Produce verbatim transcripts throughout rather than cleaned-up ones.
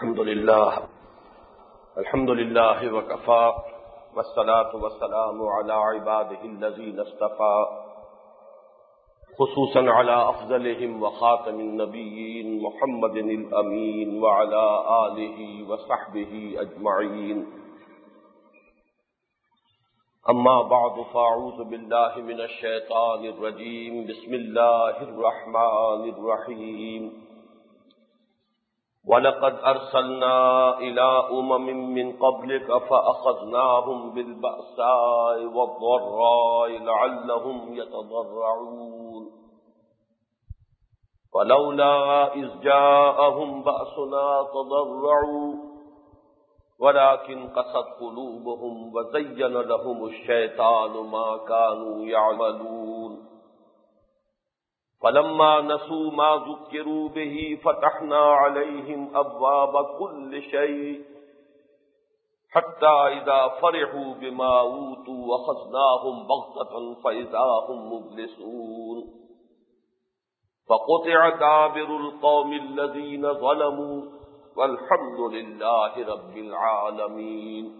الحمد لله الحمد لله وكفى والصلاة والسلام على عباده الذين اصطفى خصوصا على أفضلهم وخاتم النبيين محمد الأمين وعلى آله وصحبه أجمعين. أما بعد فأعوذ بالله من الشيطان الرجيم. بسم الله الرحمن الرحيم. وَلَقَدْ أَرْسَلْنَا إِلَىٰ أُمَمٍ مِّن قَبْلِكَ فَأَخَذْنَاهُم بِالْبَأْسَاءِ وَالضَّرَّاءِ لَعَلَّهُمْ يَتَضَرَّعُونَ. فَلَوْلَا إِذْ جَاءَهُم بَأْسُنَا تَضَرَّعُوا وَلَٰكِن قَسَتْ قُلُوبُهُمْ وَزَيَّنَ لَهُمُ الشَّيْطَانُ مَا كَانُوا يَعْمَلُونَ. فَلَمَّا نَسُوا مَا ذُكِّرُوا بِهِ فَتَحْنَا عَلَيْهِمْ أَبْوَابَ كُلِّ شَيْءٍ حَتَّى إِذَا فَرِحُوا بِمَا أُوتُوا أَخَذْنَاهُمْ بَغْتَةً فَإِذَا هُمْ مُبْلِسُونَ. فَقُطِعَ دَابِرُ الْقَوْمِ الَّذِينَ ظَلَمُوا وَالْحَمْدُ لِلَّهِ رَبِّ الْعَالَمِينَ.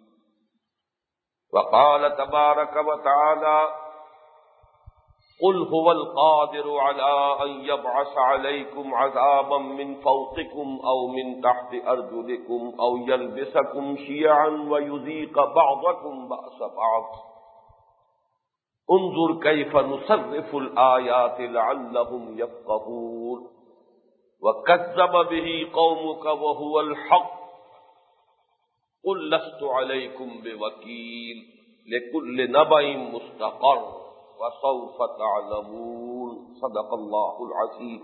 وَقَالَ تَبَارَكَ وَتَعَالَى قُلْ هُوَ الْقَادِرُ عَلَىٰ أَن يَبْعَثَ عَلَيْكُمْ عَذَابًا مِّن فَوْقِكُمْ أَوْ مِن تَحْتِ أَرْجُلِكُمْ أَوْ يَلْبِسَكُمْ شِيَعًا وَيُذِيقَ بَعْضَكُمْ بَأْسَ بَعْضٍ. انظُرْ كَيْفَ نُصَرِّفُ الْآيَاتِ لَعَلَّهُمْ يَفْقَهُونَ. وَكَذَّبَ بِهِ قَوْمُكَ وَهُوَ الْحَقُّ قُل لَّسْتُ عَلَيْكُمْ بِوَكِيلٍ لِّكُلِّ نَبَإٍ مُّسْتَقَرٌّ وَسَوْفَ تَعْلَمُونَ. صدق اللہ العظیم.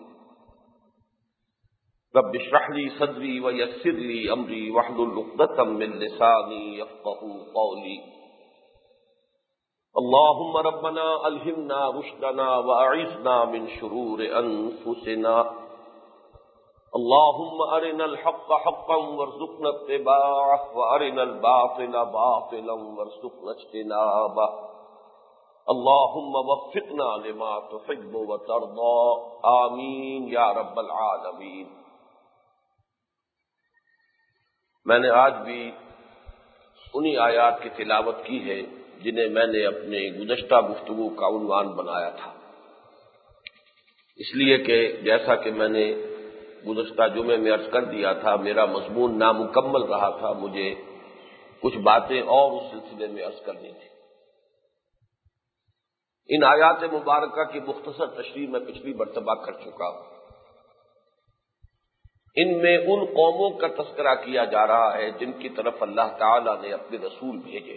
رب اشرح لي صدری ويسر لي امری واحلل عقدۃ من لسانی یفقهوا قولی. اللهم ربنا الہمنا رشدنا واعذنا من شرور انفسنا. اللهم ارنا الحق حقا وارزقنا اتباعه وارنا الباطل باطلا وارزقنا اجتنابه. اللهم وفقنا لما تحب وترضى. آمین یا رب العالمین. میں نے آج بھی انہی آیات کی تلاوت کی ہے جنہیں میں نے اپنے گزشتہ گفتگو کا عنوان بنایا تھا، اس لیے کہ جیسا کہ میں نے گزشتہ جمعے میں عرض کر دیا تھا میرا مضمون نامکمل رہا تھا، مجھے کچھ باتیں اور اس سلسلے میں عرض کرنی تھی. ان آیات مبارکہ کی مختصر تشریح میں پچھلی مرتبہ کر چکا ہوں. ان میں ان قوموں کا تذکرہ کیا جا رہا ہے جن کی طرف اللہ تعالی نے اپنے رسول بھیجے.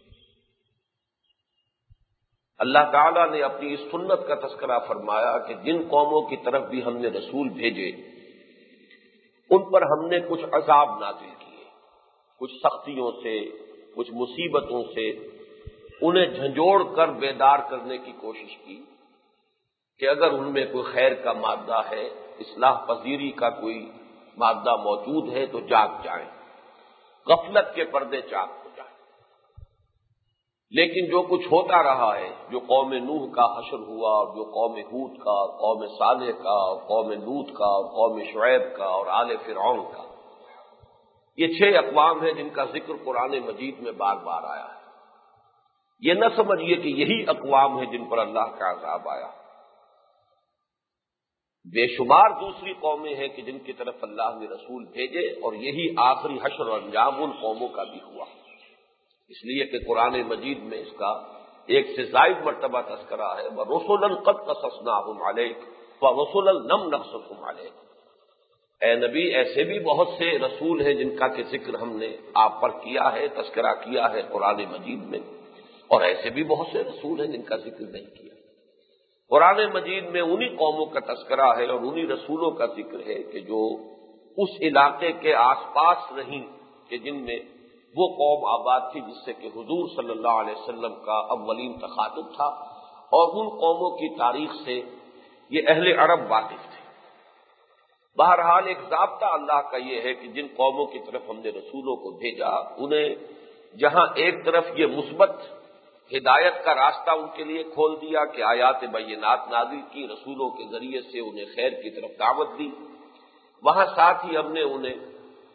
اللہ تعالی نے اپنی اس سنت کا تذکرہ فرمایا کہ جن قوموں کی طرف بھی ہم نے رسول بھیجے ان پر ہم نے کچھ عذاب نازل کیے، کچھ سختیوں سے، کچھ مصیبتوں سے انہیں جھنجھوڑ کر بیدار کرنے کی کوشش کی کہ اگر ان میں کوئی خیر کا مادہ ہے، اصلاح پذیری کا کوئی مادہ موجود ہے تو جاگ جائیں، غفلت کے پردے چاک ہو جائیں. لیکن جو کچھ ہوتا رہا ہے، جو قوم نوح کا حشر ہوا اور جو قوم ہود کا، قوم صالح کا، قوم لوط کا، قوم شعیب کا اور آل فرعون کا، یہ چھ اقوام ہیں جن کا ذکر قرآن مجید میں بار بار آیا ہے. یہ نہ سمجھیے کہ یہی اقوام ہیں جن پر اللہ کا عذاب آیا. بے شمار دوسری قومیں ہیں کہ جن کی طرف اللہ نے رسول بھیجے اور یہی آخری حشر و انجام ان قوموں کا بھی ہوا. اس لیے کہ قرآن مجید میں اس کا ایک سے زائد مرتبہ تذکرہ ہے. وَرُسُلًا قَدْ قَصَصْنَاهُمْ عَلَيْكَ وَرُسُلًا لَمْ نَقْصُصْهُمْ عَلَيْكَ. اے نبی ایسے بھی بہت سے رسول ہیں جن کا کہ ذکر ہم نے آپ پر کیا ہے، تذکرہ کیا ہے قرآن مجید میں، اور ایسے بھی بہت سے رسول ہیں جن کا ذکر نہیں کیا. قرآن مجید میں انہی قوموں کا تذکرہ ہے اور انہی رسولوں کا ذکر ہے کہ جو اس علاقے کے آس پاس رہیں کہ جن میں وہ قوم آباد تھی جس سے کہ حضور صلی اللہ علیہ وسلم کا اولین تخاطب تھا، اور ان قوموں کی تاریخ سے یہ اہل عرب واقف تھے. بہرحال ایک ضابطہ اللہ کا یہ ہے کہ جن قوموں کی طرف ہم نے رسولوں کو بھیجا انہیں جہاں ایک طرف یہ مثبت ہدایت کا راستہ ان کے لیے کھول دیا کہ آیات بینات نازل کی، رسولوں کے ذریعے سے انہیں خیر کی طرف دعوت دی، وہاں ساتھ ہی ہم نے انہیں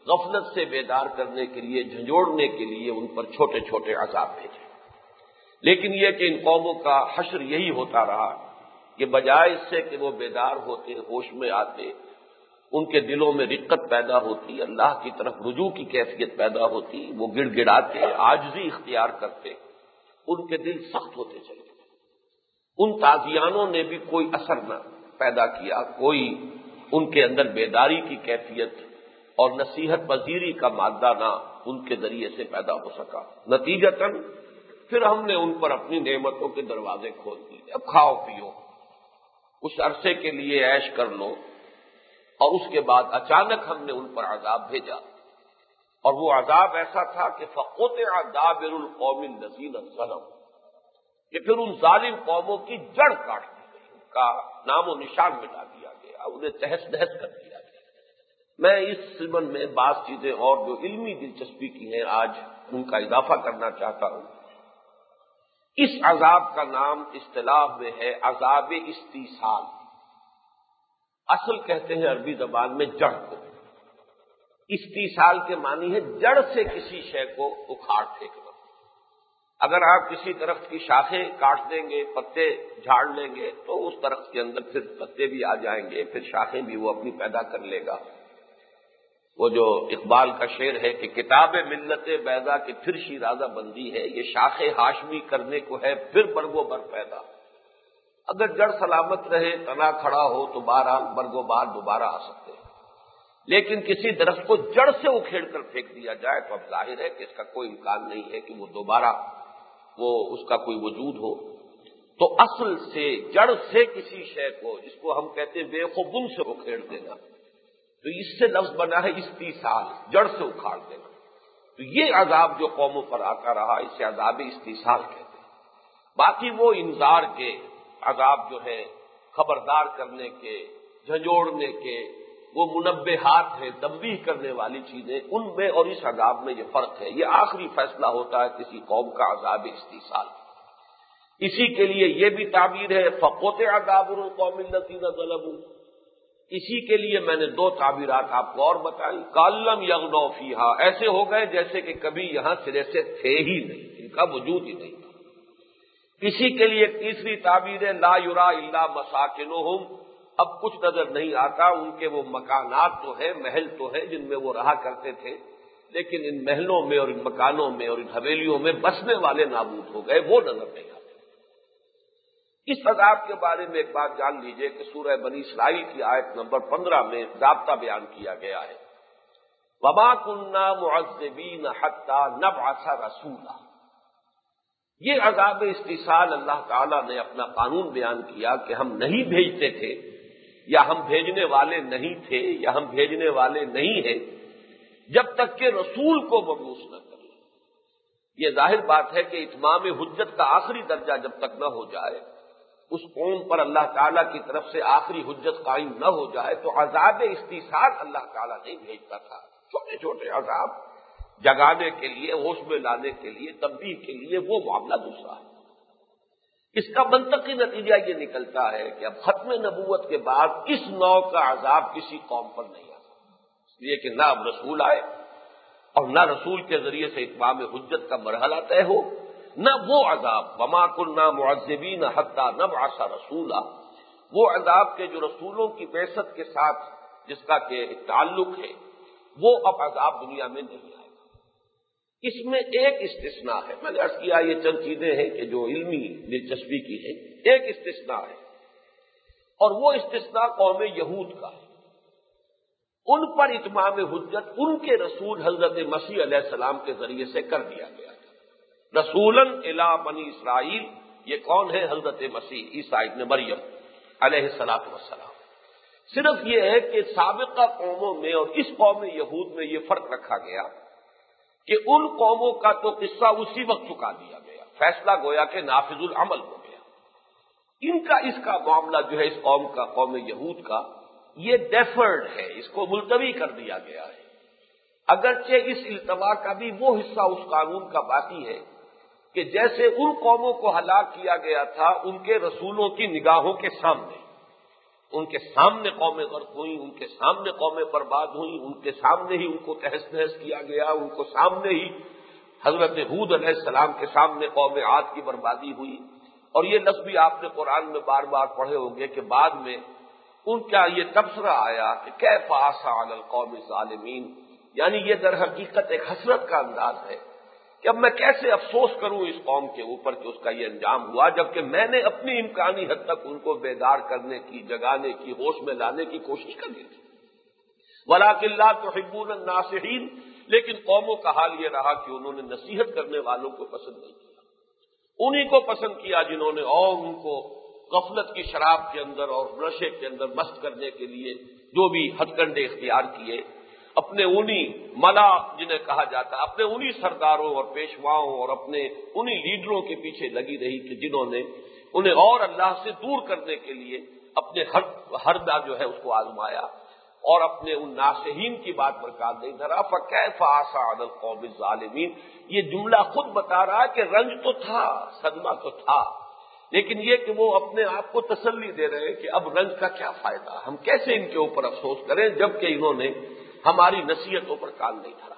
غفلت سے بیدار کرنے کے لیے، جھنجھوڑنے کے لیے ان پر چھوٹے چھوٹے عذاب بھیجے۔ لیکن یہ کہ ان قوموں کا حشر یہی ہوتا رہا کہ بجائے اس سے کہ وہ بیدار ہوتے، ہوش میں آتے، ان کے دلوں میں رقت پیدا ہوتی، اللہ کی طرف رجوع کی کیفیت پیدا ہوتی، وہ گڑ گڑاتے، عاجزی اختیار کرتے، ان کے دل سخت ہوتے چلے۔ ان تازیانوں نے بھی کوئی اثر نہ پیدا کیا، کوئی ان کے اندر بیداری کی کیفیت اور نصیحت پذیری کا مادہ نہ ان کے ذریعے سے پیدا ہو سکا۔ نتیجتاً پھر ہم نے ان پر اپنی نعمتوں کے دروازے کھول دیے، اب کھاؤ پیو، اس عرصے کے لیے عیش کر لو، اور اس کے بعد اچانک ہم نے ان پر عذاب بھیجا، اور وہ عذاب ایسا تھا کہ فقطع دابر القوم الذین ظلموا، کہ پھر ان ظالم قوموں کی جڑ کاٹ دی گئی، ان کا نام و نشان مٹا دیا گیا، انہیں تہس نہس کر دیا گیا۔ میں اس ضمن میں بعض چیزیں اور جو علمی دلچسپی کی ہیں آج ان کا اضافہ کرنا چاہتا ہوں۔ اس عذاب کا نام اصطلاح میں ہے عذاب استیصال، اصل کہتے ہیں عربی زبان میں جڑ کو، استیصال کے معنی ہے جڑ سے کسی شے کو اکھاڑ پھینکنا۔ اگر آپ کسی درخت کی شاخیں کاٹ دیں گے، پتے جھاڑ لیں گے، تو اس درخت کے اندر پھر پتے بھی آ جائیں گے، پھر شاخیں بھی وہ اپنی پیدا کر لے گا۔ وہ جو اقبال کا شعر ہے کہ کتاب ملت بیضا کی پھر شیرازہ بندی ہے، یہ شاخ ہاشمی کرنے کو ہے پھر برگ و بر پیدا۔ اگر جڑ سلامت رہے، تنا کھڑا ہو، تو بہرحال برگ و بار دوبارہ آ سکتے ہیں، لیکن کسی درخت کو جڑ سے اکھیڑ کر پھینک دیا جائے تو اب ظاہر ہے کہ اس کا کوئی امکان نہیں ہے کہ وہ دوبارہ وہ اس کا کوئی وجود ہو۔ تو اصل سے، جڑ سے کسی شے کو، جس کو ہم کہتے ہیں بے خبن سے اکھیڑ دینا، تو اس سے لفظ بنا ہے استیصال، جڑ سے اکھاڑ دینا۔ تو یہ عذاب جو قوموں پر آتا رہا، اسے عذاب استیصال کہتے ہیں۔ باقی وہ انذار کے عذاب جو ہے، خبردار کرنے کے، جھنجھوڑنے کے، وہ منبہات ہیں، تنبیہ کرنے والی چیزیں، ان میں اور اس عذاب میں یہ فرق ہے۔ یہ آخری فیصلہ ہوتا ہے کسی قوم کا عذاب استیصال۔ اسی کے لیے یہ بھی تعبیر ہے فقطع دابر القوم الذین ظلموا، اسی کے لیے میں نے دو تعبیرات آپ کو اور بتائی، کالم یغنوا فیہا، ایسے ہو گئے جیسے کہ کبھی یہاں سرے سے تھے ہی نہیں، ان کا وجود ہی نہیں تھا۔ اسی کے لیے ایک تیسری تعبیر ہے لا یرا الا مساکنہم، اب کچھ نظر نہیں آتا، ان کے وہ مکانات تو ہیں، محل تو ہیں جن میں وہ رہا کرتے تھے، لیکن ان محلوں میں اور ان مکانوں میں اور ان حویلیوں میں بسنے والے نابود ہو گئے، وہ نظر نہیں آتے۔ اس عذاب کے بارے میں ایک بات جان لیجئے کہ سورہ بنی اسرائیل کی آیت نمبر پندرہ میں ضابطہ بیان کیا گیا ہے، وَمَا كُنَّا مُعَذِّبِينَ حَتَّى نَبْعَثَ رَسُولًا۔ یہ عذاب استیصال اللہ تعالیٰ نے اپنا قانون بیان کیا کہ ہم نہیں بھیجتے تھے، یا ہم بھیجنے والے نہیں تھے، یا ہم بھیجنے والے نہیں ہیں، جب تک کہ رسول کو مبعوث نہ کریں۔ یہ ظاہر بات ہے کہ اتمام حجت کا آخری درجہ جب تک نہ ہو جائے، اس قوم پر اللہ تعالیٰ کی طرف سے آخری حجت قائم نہ ہو جائے، تو عذاب استیصال اللہ تعالیٰ نہیں بھیجتا تھا۔ چھوٹے چھوٹے عذاب جگانے کے لیے، ہوش میں لانے کے لیے، تنبیہ کے لیے، وہ معاملہ دوسرا ہے۔ اس کا منطقی نتیجہ یہ نکلتا ہے کہ اب ختم نبوت کے بعد اس نوع کا عذاب کسی قوم پر نہیں آ سکتا، اس لیے کہ نہ اب رسول آئے، اور نہ رسول کے ذریعے سے اتمام حجت کا مرحلہ طے ہو، نہ وہ عذاب وما كنا معذبین حتی نبعث رسولا، وہ عذاب کے جو رسولوں کی بعثت کے ساتھ جس کا کہ تعلق ہے، وہ اب عذاب دنیا میں نہیں آئے گا۔ اس میں ایک استثناء ہے، میں نے عرض کیا یہ چند چیزیں ہیں کہ جو علمی دلچسپی کی ہیں، ایک استثناء ہے، اور وہ استثناء قوم یہود کا ہے۔ ان پر اتمام حجت ان کے رسول حضرت مسیح علیہ السلام کے ذریعے سے کر دیا گیا تھا۔ رسولاً الی بنی اسرائیل، یہ کون ہے؟ حضرت مسیح عیسیٰ ابن مریم علیہ الصلوۃ والسلام۔ صرف یہ ہے کہ سابقہ قوموں میں اور اس قوم یہود میں یہ فرق رکھا گیا کہ ان قوموں کا تو قصہ اسی وقت چکا دیا گیا، فیصلہ گویا کہ نافذ العمل ہو گیا۔ ان کا اس کا معاملہ جو ہے اس قوم کا، قوم یہود کا، یہ ڈیفرڈ ہے، اس کو ملتوی کر دیا گیا ہے، اگرچہ اس التوا کا بھی وہ حصہ اس قانون کا باقی ہے کہ جیسے ان قوموں کو ہلاک کیا گیا تھا ان کے رسولوں کی نگاہوں کے سامنے، ان کے سامنے قومیں غرق ہوئیں، ان کے سامنے قومیں برباد ہوئیں، ان کے سامنے ہی ان کو تہس نہس کیا گیا، ان کو سامنے ہی حضرت ہود علیہ السلام کے سامنے قوم عاد کی بربادی ہوئی۔ اور یہ لفظ بھی آپ نے قرآن میں بار بار پڑھے ہوں گے کہ بعد میں ان کا یہ تبصرہ آیا کہ کیف عصی علی القوم الظالمین، یعنی یہ در حقیقت ایک حسرت کا انداز ہے کہ اب میں کیسے افسوس کروں اس قوم کے اوپر کہ اس کا یہ انجام ہوا، جبکہ میں نے اپنی امکانی حد تک ان کو بیدار کرنے کی، جگانے کی، ہوش میں لانے کی کوشش کر لی تھی۔ وَلَٰكِن لَّا تُحِبُّونَ النَّاصِحِينَ، لیکن قوموں کا حال یہ رہا کہ انہوں نے نصیحت کرنے والوں کو پسند نہیں کیا، انہی کو پسند کیا جنہوں نے اور ان کو غفلت کی شراب کے اندر اور نشے کے اندر مست کرنے کے لیے جو بھی ہتھ کنڈے اختیار کیے، اپنے انہی ملا جنہیں کہا جاتا، اپنے انہی سرداروں اور پیشواؤں اور اپنے انہی لیڈروں کے پیچھے لگی رہی کہ جنہوں نے انہیں اور اللہ سے دور کرنے کے لیے اپنے ہردا جو ہے اس کو آزمایا اور اپنے ان ناصحین کی بات پر کان نہیں دھرا۔ فَكَيْفَ عَصَىٰ عَلَى الْقَوْمِ الظَّالِمِينَ، یہ جملہ خود بتا رہا ہے کہ رنج تو تھا، صدمہ تو تھا، لیکن یہ کہ وہ اپنے آپ کو تسلی دے رہے ہیں کہ اب رنج کا کیا فائدہ، ہم کیسے ان کے اوپر افسوس کریں جبکہ انہوں نے ہماری نصیحتوں پر کان نہیں دھرا۔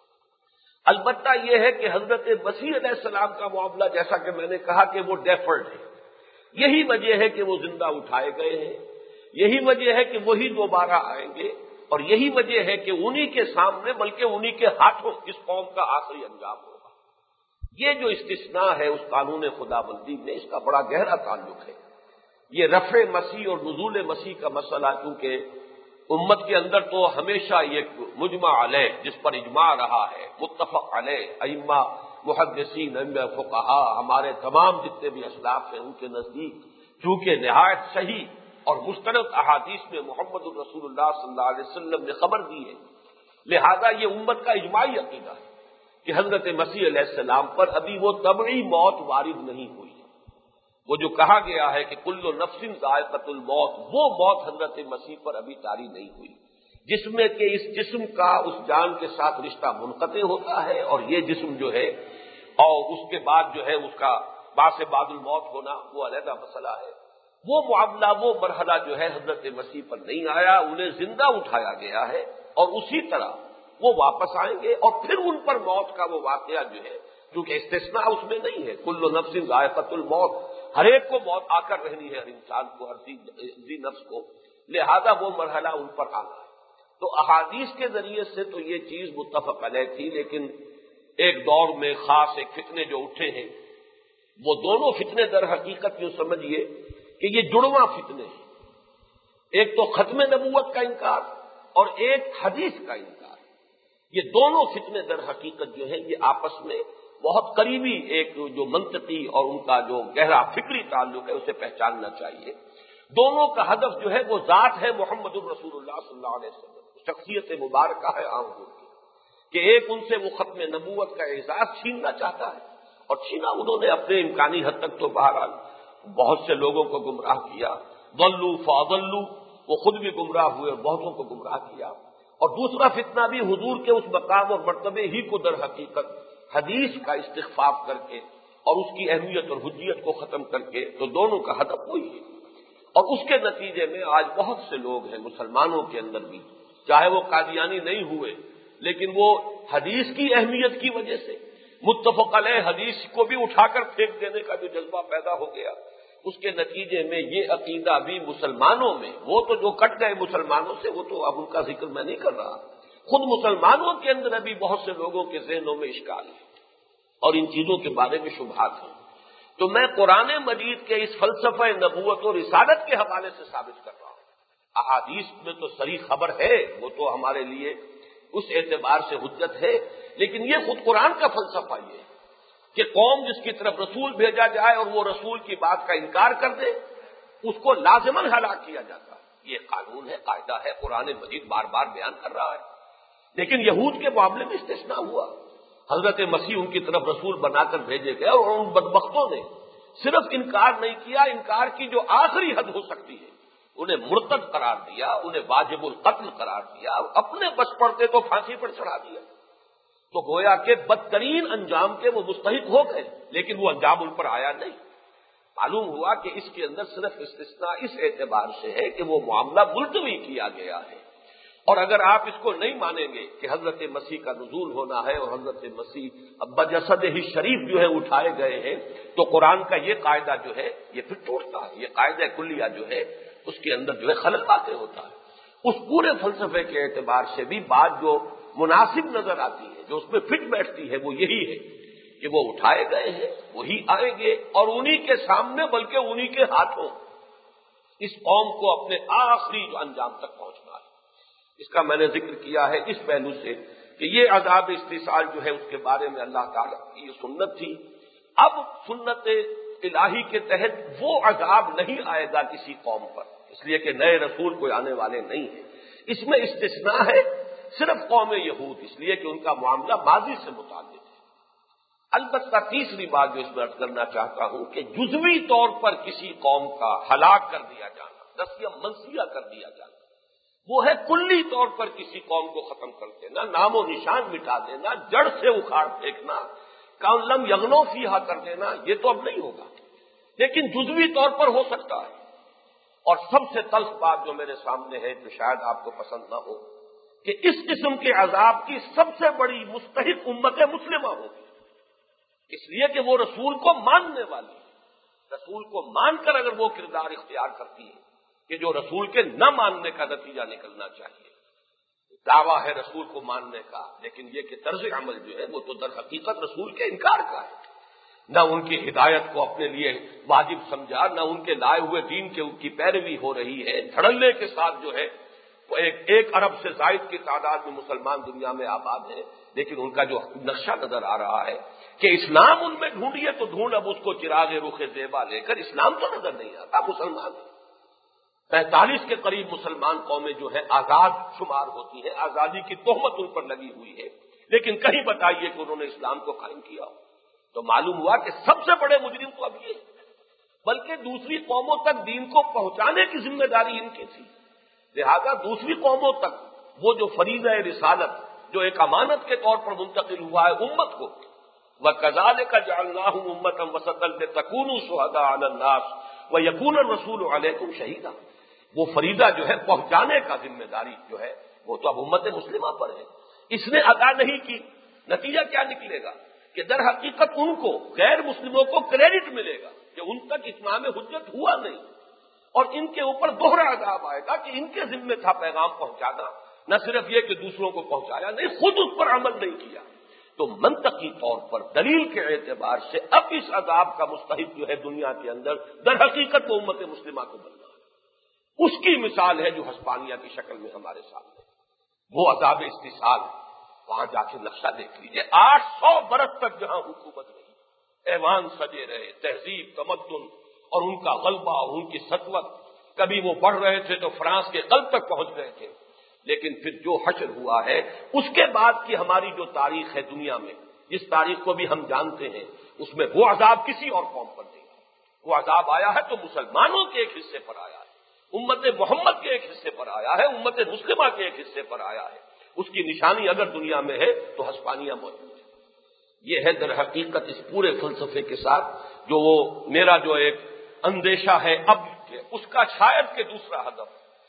البتہ یہ ہے کہ حضرت مسیح علیہ السلام کا معاملہ جیسا کہ میں نے کہا کہ وہ ڈیفرڈ ہے، یہی وجہ ہے کہ وہ زندہ اٹھائے گئے ہیں، یہی وجہ ہے کہ وہی دوبارہ آئیں گے، اور یہی وجہ ہے کہ انہی کے سامنے بلکہ انہی کے ہاتھوں اس قوم کا آخری انجام ہوگا۔ یہ جو استثناء ہے اس قانون خدا بندی میں، اس کا بڑا گہرا تعلق ہے۔ یہ رفع مسیح اور نزول مسیح کا مسئلہ چونکہ امت کے اندر تو ہمیشہ یہ مجمع علیہ، جس پر اجماع رہا ہے، متفق علیہ، ائمہ محدثین، ائمہ فقہا، ہمارے تمام جتنے بھی اسلاف ہیں ان کے نزدیک چونکہ نہایت صحیح اور مستند احادیث میں محمد الرسول اللہ صلی اللہ علیہ وسلم نے خبر دی ہے، لہذا یہ امت کا اجماعی عقیدہ ہے کہ حضرت مسیح علیہ السلام پر ابھی وہ طبعی موت وارد نہیں ہوئی۔ وہ جو کہا گیا ہے کہ کل نفس ذائقۃ الموت، وہ موت حضرت مسیح پر ابھی طاری نہیں ہوئی، جس میں کہ اس جسم کا اس جان کے ساتھ رشتہ منقطع ہوتا ہے، اور یہ جسم جو ہے اور اس کے بعد جو ہے اس کا باعث بعد الموت ہونا وہ علیحدہ مسئلہ ہے۔ وہ معاملہ، وہ مرحلہ جو ہے حضرت مسیح پر نہیں آیا، انہیں زندہ اٹھایا گیا ہے، اور اسی طرح وہ واپس آئیں گے، اور پھر ان پر موت کا وہ واقعہ جو ہے کیونکہ استثناء اس میں نہیں ہے، کل نفس ذائقۃ الموت، ہر ایک کو موت آ کر رہنی ہے، ہر انسان کو، ہر ذی نفس کو، لہذا وہ مرحلہ ان پر آنا ہے۔ تو احادیث کے ذریعے سے تو یہ چیز متفق علیہ تھی، لیکن ایک دور میں خاص ایک فتنے جو اٹھے ہیں، وہ دونوں فتنے در حقیقت یوں سمجھیے کہ یہ جڑواں فتنے ہیں، ایک تو ختم نبوت کا انکار اور ایک حدیث کا انکار۔ یہ دونوں فتنے در حقیقت جو ہیں یہ آپس میں بہت قریبی ایک جو منطقی اور ان کا جو گہرا فکری تعلق ہے اسے پہچاننا چاہیے۔ دونوں کا ہدف جو ہے وہ ذات ہے محمد الرسول اللہ صلی اللہ علیہ وسلم، شخصیت مبارکہ ہے عام طور کی، کہ ایک ان سے وہ ختم نبوت کا اعزاز چھیننا چاہتا ہے، اور چھینا انہوں نے اپنے امکانی حد تک تو بہرحال بہت سے لوگوں کو گمراہ کیا، ضلوا فاضلوا، وہ خود بھی گمراہ ہوئے اور بہتوں کو گمراہ کیا۔ اور دوسرا فتنہ بھی حضور کے اس مقام اور مرتبے ہی کو در حقیقت حدیث کا استخفاف کر کے اور اس کی اہمیت اور حجیت کو ختم کر کے، تو دونوں کا ہدف وہی ہے۔ اور اس کے نتیجے میں آج بہت سے لوگ ہیں مسلمانوں کے اندر بھی، چاہے وہ قادیانی نہیں ہوئے، لیکن وہ حدیث کی اہمیت کی وجہ سے متفق علیہ حدیث کو بھی اٹھا کر پھینک دینے کا جو جذبہ پیدا ہو گیا، اس کے نتیجے میں یہ عقیدہ بھی مسلمانوں میں، وہ تو جو کٹ گئے مسلمانوں سے وہ تو اب ان کا ذکر میں نہیں کر رہا، خود مسلمانوں کے اندر ابھی بہت سے لوگوں کے ذہنوں میں اشکال ہے اور ان چیزوں کے بارے میں شبہات ہیں۔ تو میں قرآن مجید کے اس فلسفہ نبوت اور رسالت کے حوالے سے ثابت کر رہا ہوں۔ احادیث میں تو صریح خبر ہے، وہ تو ہمارے لیے اس اعتبار سے حجت ہے، لیکن یہ خود قرآن کا فلسفہ یہ ہے کہ قوم جس کی طرف رسول بھیجا جائے اور وہ رسول کی بات کا انکار کر دے، اس کو لازماً ہلاک کیا جاتا ہے۔ یہ قانون ہے، قاعدہ ہے، قرآن مجید بار بار بیان کر رہا ہے۔ لیکن یہود کے معاملے میں استثناء ہوا، حضرت مسیح ان کی طرف رسول بنا کر بھیجے گئے اور ان بدبختوں نے صرف انکار نہیں کیا، انکار کی جو آخری حد ہو سکتی ہے انہیں مرتد قرار دیا، انہیں واجب القتل قرار دیا، اپنے بس پڑتے تو پھانسی پر چڑھا دیا۔ تو گویا کہ بدترین انجام کے وہ مستحق ہو گئے، لیکن وہ انجام ان پر آیا نہیں۔ معلوم ہوا کہ اس کے اندر صرف استثناء اس اعتبار سے ہے کہ وہ معاملہ ملتوی کیا گیا ہے، اور اگر آپ اس کو نہیں مانیں گے کہ حضرت مسیح کا نزول ہونا ہے اور حضرت مسیح اب بجسد ہی شریف جو ہے اٹھائے گئے ہیں، تو قرآن کا یہ قاعدہ جو ہے یہ پھر ٹوٹتا ہے، یہ قاعدہ کلیہ جو ہے اس کے اندر جو ہے خلل واقع ہوتا ہے۔ اس پورے فلسفے کے اعتبار سے بھی بات جو مناسب نظر آتی ہے، جو اس میں فٹ بیٹھتی ہے، وہ یہی ہے کہ وہ اٹھائے گئے ہیں، وہی آئیں گے، اور انہی کے سامنے بلکہ انہی کے ہاتھوں اس قوم کو اپنے آخری جو انجام تک پہنچنا ہے۔ اس کا میں نے ذکر کیا ہے اس پہلو سے کہ یہ عذاب استحصال جو ہے اس کے بارے میں اللہ تعالیٰ کی یہ سنت تھی۔ اب سنت الہی کے تحت وہ عذاب نہیں آئے گا کسی قوم پر، اس لیے کہ نئے رسول کوئی آنے والے نہیں ہیں۔ اس میں استثناء ہے صرف قوم یہود، اس لیے کہ ان کا معاملہ ماضی سے متعلق ہے۔ البتہ تیسری بات جو اس میں عرض کرنا چاہتا ہوں کہ جزوی طور پر کسی قوم کا ہلاک کر دیا جانا، نسیہ منسیہ کر دیا جانا، وہ ہے کلی طور پر کسی قوم کو ختم کر دینا، نام و نشان مٹا دینا، جڑ سے اکھاڑ پھینکنا، کان لم یغنو فیہا کر دینا، یہ تو اب نہیں ہوگا، لیکن جزوی طور پر ہو سکتا ہے۔ اور سب سے تلخ بات جو میرے سامنے ہے، جو شاید آپ کو پسند نہ ہو، کہ اس قسم کے عذاب کی سب سے بڑی مستحق امت مسلمہ ہوگی، اس لیے کہ وہ رسول کو ماننے والی ہے، رسول کو مان کر اگر وہ کردار اختیار کرتی ہے کہ جو رسول کے نہ ماننے کا نتیجہ نکلنا چاہیے، دعویٰ ہے رسول کو ماننے کا، لیکن یہ کہ طرز عمل جو ہے وہ تو در حقیقت رسول کے انکار کا ہے، نہ ان کی ہدایت کو اپنے لیے واجب سمجھا، نہ ان کے لائے ہوئے دین کے ان کی پیروی ہو رہی ہے، دھڑلے کے ساتھ جو ہے وہ ایک ایک ارب سے زائد کی تعداد میں مسلمان دنیا میں آباد ہیں، لیکن ان کا جو نقشہ نظر آ رہا ہے کہ اسلام ان میں ڈھونڈیے تو ڈھونڈ اب اس کو چراغ رخ زیبا لے کر اسلام تو نظر نہیں آتا۔ مسلمان پینتالیس کے قریب مسلمان قومیں جو ہیں آزاد شمار ہوتی ہیں، آزادی کی تہمت ان پر لگی ہوئی ہے، لیکن کہیں بتائیے کہ انہوں نے اسلام کو قائم کیا ہو، تو معلوم ہوا کہ سب سے بڑے مجرم تو اب یہ بلکہ دوسری قوموں تک دین کو پہنچانے کی ذمہ داری ان کی تھی، لہذا دوسری قوموں تک وہ جو فریضہ رسالت جو ایک امانت کے طور پر منتقل ہوا ہے امت کو، وَكَذَلِكَ جَعَلْنَاهُمْ أُمَّةً وَسَطًا لِتَكُونُوا شُهَدَاءَ عَلَى النَّاسِ وَيَكُونَ الرَّسُولُ عَلَيْكُمْ شَهِيدًا، وہ فریضہ جو ہے پہنچانے کا ذمہ داری جو ہے وہ تو اب امت مسلمہ پر ہے، اس نے ادا نہیں کی، نتیجہ کیا نکلے گا کہ در حقیقت ان کو غیر مسلموں کو کریڈٹ ملے گا کہ ان تک اتمام حجت ہوا نہیں، اور ان کے اوپر دوہرا عذاب آئے گا کہ ان کے ذمہ تھا پیغام پہنچانا، نہ صرف یہ کہ دوسروں کو پہنچایا نہیں، خود اس پر عمل نہیں کیا۔ تو منطقی طور پر دلیل کے اعتبار سے اب اس عذاب کا مستحق جو ہے دنیا کے اندر در حقیقت وہ امت مسلمہ کو بننا ہے۔ اس کی مثال ہے جو ہسپانیہ کی شکل میں ہمارے سامنے، وہ عذاب استحصال، وہاں جا کے نقشہ دیکھ لیجیے، آٹھ سو برس تک جہاں حکومت رہی، ایوان سجے رہے، تہذیب، تمدن اور ان کا غلبہ اور ان کی سطوت، کبھی وہ بڑھ رہے تھے تو فرانس کے قلب تک پہنچ گئے تھے، لیکن پھر جو حشر ہوا ہے اس کے بعد کی ہماری جو تاریخ ہے دنیا میں، جس تاریخ کو بھی ہم جانتے ہیں، اس میں وہ عذاب کسی اور قوم پر نہیں ہے۔ وہ عذاب آیا ہے تو مسلمانوں کے ایک حصے پر آیا ہے، امت محمد کے ایک حصے پر آیا ہے، امت مسلمہ کے ایک حصے پر آیا ہے، اس کی نشانی اگر دنیا میں ہے تو ہسپانیہ موجود ہے۔ یہ ہے در حقیقت اس پورے فلسفے کے ساتھ جو وہ میرا جو ایک اندیشہ ہے اب کہ اس کا شاید کہ دوسرا ہدف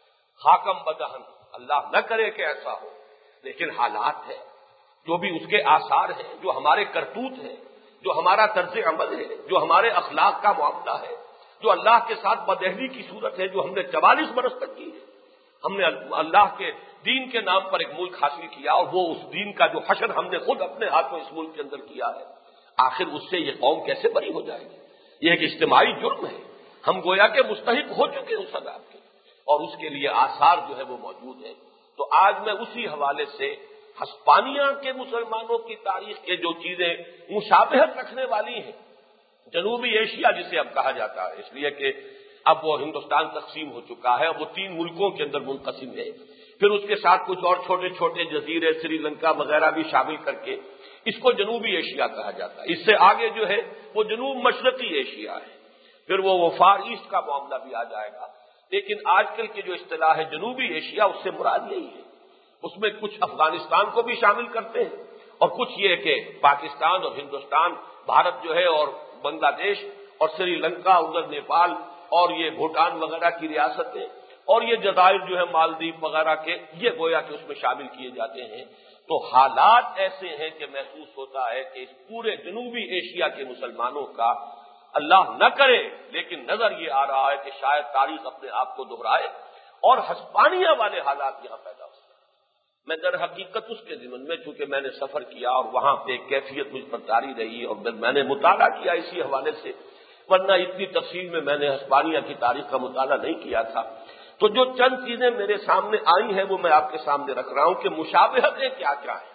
حاکم بدہن، اللہ نہ کرے کہ ایسا ہو، لیکن حالات ہے، جو بھی اس کے آثار ہیں، جو ہمارے کرتوت ہیں، جو ہمارا طرز عمل ہے، جو ہمارے اخلاق کا معاملہ ہے، جو اللہ کے ساتھ بدہلی کی صورت ہے جو ہم نے چوالیس برس تک کی ہے، ہم نے اللہ کے دین کے نام پر ایک ملک حاصل کیا اور وہ اس دین کا جو حشر ہم نے خود اپنے ہاتھوں اس ملک کے اندر کیا ہے، آخر اس سے یہ قوم کیسے بری ہو جائے گی؟ یہ ایک اجتماعی جرم ہے، ہم گویا کہ مستحق ہو چکے اس عذاب کے، اور اس کے لیے آثار جو ہے وہ موجود ہیں۔ تو آج میں اسی حوالے سے ہسپانیہ کے مسلمانوں کی تاریخ کے جو چیزیں مشابہت رکھنے والی ہیں، جنوبی ایشیا جسے اب کہا جاتا ہے، اس لیے کہ اب وہ ہندوستان تقسیم ہو چکا ہے، اب وہ تین ملکوں کے اندر منقسم ہے، پھر اس کے ساتھ کچھ اور چھوٹے چھوٹے جزیرے سری لنکا وغیرہ بھی شامل کر کے اس کو جنوبی ایشیا کہا جاتا ہے۔ اس سے آگے جو ہے وہ جنوب مشرقی ایشیا ہے، پھر وہ فار ایسٹ کا معاملہ بھی آ جائے گا، لیکن آج کل کی جو اصطلاح ہے جنوبی ایشیا، اس سے مراد یہی ہے، اس میں کچھ افغانستان کو بھی شامل کرتے ہیں اور کچھ یہ کہ پاکستان اور ہندوستان، بھارت جو ہے اور بنگلہ دیش اور سری لنکا، ادھر نیپال اور یہ بھوٹان وغیرہ کی ریاستیں اور یہ جزائر جو ہے مالدیپ وغیرہ کے، یہ گویا کہ اس میں شامل کیے جاتے ہیں۔ تو حالات ایسے ہیں کہ محسوس ہوتا ہے کہ اس پورے جنوبی ایشیا کے مسلمانوں کا اللہ نہ کرے، لیکن نظر یہ آ رہا ہے کہ شاید تاریخ اپنے آپ کو دہرائے اور ہسپانیہ والے حالات یہاں پیدا ہو۔ میں در حقیقت اس کے ضمن میں، چونکہ میں نے سفر کیا اور وہاں پہ ایک کیفیت مجھ پر جاری رہی اور میں نے مطالعہ کیا اسی حوالے سے، ورنہ اتنی تفصیل میں میں نے ہسپانیہ کی تاریخ کا مطالعہ نہیں کیا تھا، تو جو چند چیزیں میرے سامنے آئی ہیں وہ میں آپ کے سامنے رکھ رہا ہوں کہ مشابہتیں کیا کیا ہیں۔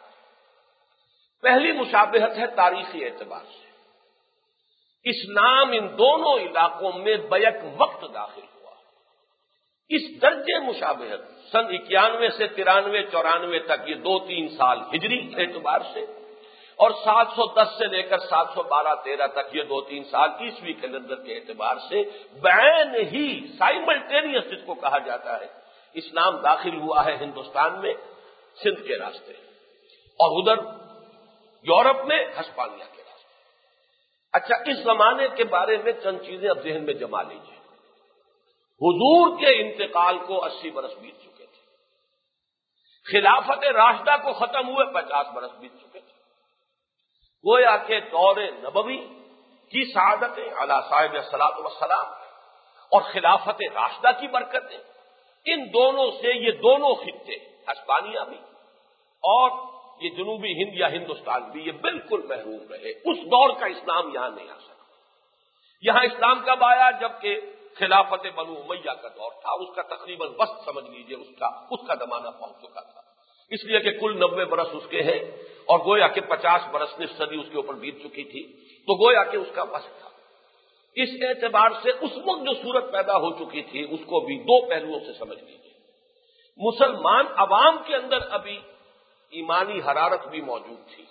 پہلی مشابہت ہے تاریخی اعتبار سے، اسلام ان دونوں علاقوں میں بیک وقت داخل ہوا۔ اس درجے مشابہت سن اکیانوے سے ترانوے چورانوے تک، یہ دو تین سال ہجری اعتبار سے، اور سات سو دس سے لے کر سات سو بارہ تیرہ تک یہ دو تین سال عیسوی کیلنڈر کے اعتبار سے بعین ہی سائملٹینیس جس کو کہا جاتا ہے، اسلام داخل ہوا ہے ہندوستان میں سندھ کے راستے اور ادھر یورپ میں ہسپانیہ کے راستے۔ اچھا، اس زمانے کے بارے میں چند چیزیں اب ذہن میں جما لیجیے۔ حضور کے انتقال کو اسی برس بیت چکے تھے، خلافت راشدہ کو ختم ہوئے پچاس برس بیت چکے تھے، گویا کہ دور نبوی کی سعادتیں علی صاحب الصلاۃ والسلام اور خلافت راشدہ کی برکتیں، ان دونوں سے یہ دونوں خطے ہسپانیہ بھی اور یہ جنوبی ہند یا ہندوستان بھی یہ بالکل محروم رہے۔ اس دور کا اسلام یہاں نہیں آ سکا۔ یہاں اسلام کب آیا؟ جبکہ خلافت بنو امیہ کا دور تھا، اس کا تقریباً وسط سمجھ لیجئے، اس کا اس کا زمانہ پہنچ چکا تھا، اس لیے کہ کل نوے برس اس کے ہیں اور گویا کہ پچاس برس نصف صدی اس کے اوپر بیت چکی تھی، تو گویا کہ اس کا وسط تھا۔ اس اعتبار سے اس وقت جو صورت پیدا ہو چکی تھی اس کو بھی دو پہلوؤں سے سمجھ لیجیے۔ مسلمان عوام کے اندر ابھی ایمانی حرارت بھی موجود تھی،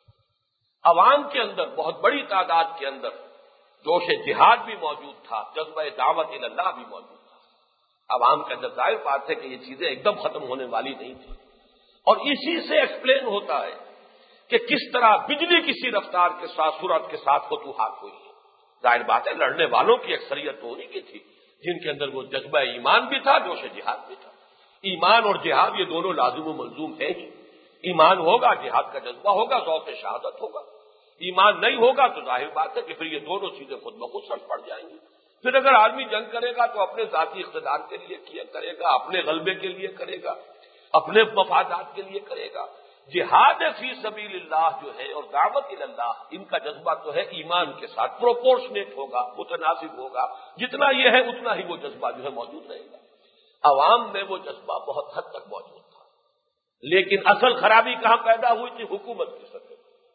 عوام کے اندر بہت بڑی تعداد کے اندر جوش جہاد بھی موجود تھا، جذبہ دعوت اللہ بھی موجود تھا عوام کے اندر۔ ظاہر بات ہے کہ یہ چیزیں ایک دم ختم ہونے والی نہیں تھی، اور اسی سے ایکسپلین ہوتا ہے کہ کس طرح بجلی کسی رفتار کے ساتھ سرعت کے ساتھ فتوحات ہوئی ہے۔ ظاہر بات ہے لڑنے والوں کی اکثریت تو انہی کی تھی جن کے اندر وہ جذبہ ایمان بھی تھا، جوش جہاد بھی تھا۔ ایمان اور جہاد یہ دونوں لازم و ملزوم ہیں ہی، ایمان ہوگا جہاد کا جذبہ ہوگا، ذوق شہادت ہوگا، ایمان نہیں ہوگا تو ظاہر بات ہے کہ پھر یہ دونوں چیزیں خود بخود سٹ پڑ جائیں گی۔ پھر اگر آدمی جنگ کرے گا تو اپنے ذاتی اقتدار کے لیے کیا کرے گا، اپنے غلبے کے لیے کرے گا، اپنے مفادات کے لیے کرے گا۔ جہاد فی سبیل اللہ جو ہے اور دعوت اللہ، ان کا جذبہ تو ہے ایمان کے ساتھ پروپورشنیٹ ہوگا، متناسب ہوگا، جتنا یہ ہے اتنا ہی وہ جذبہ جو ہے موجود رہے گا۔ عوام میں وہ جذبہ بہت حد تک موجود تھا، لیکن اصل خرابی کہاں پیدا ہوئی تھی؟ حکومت کی سطح۔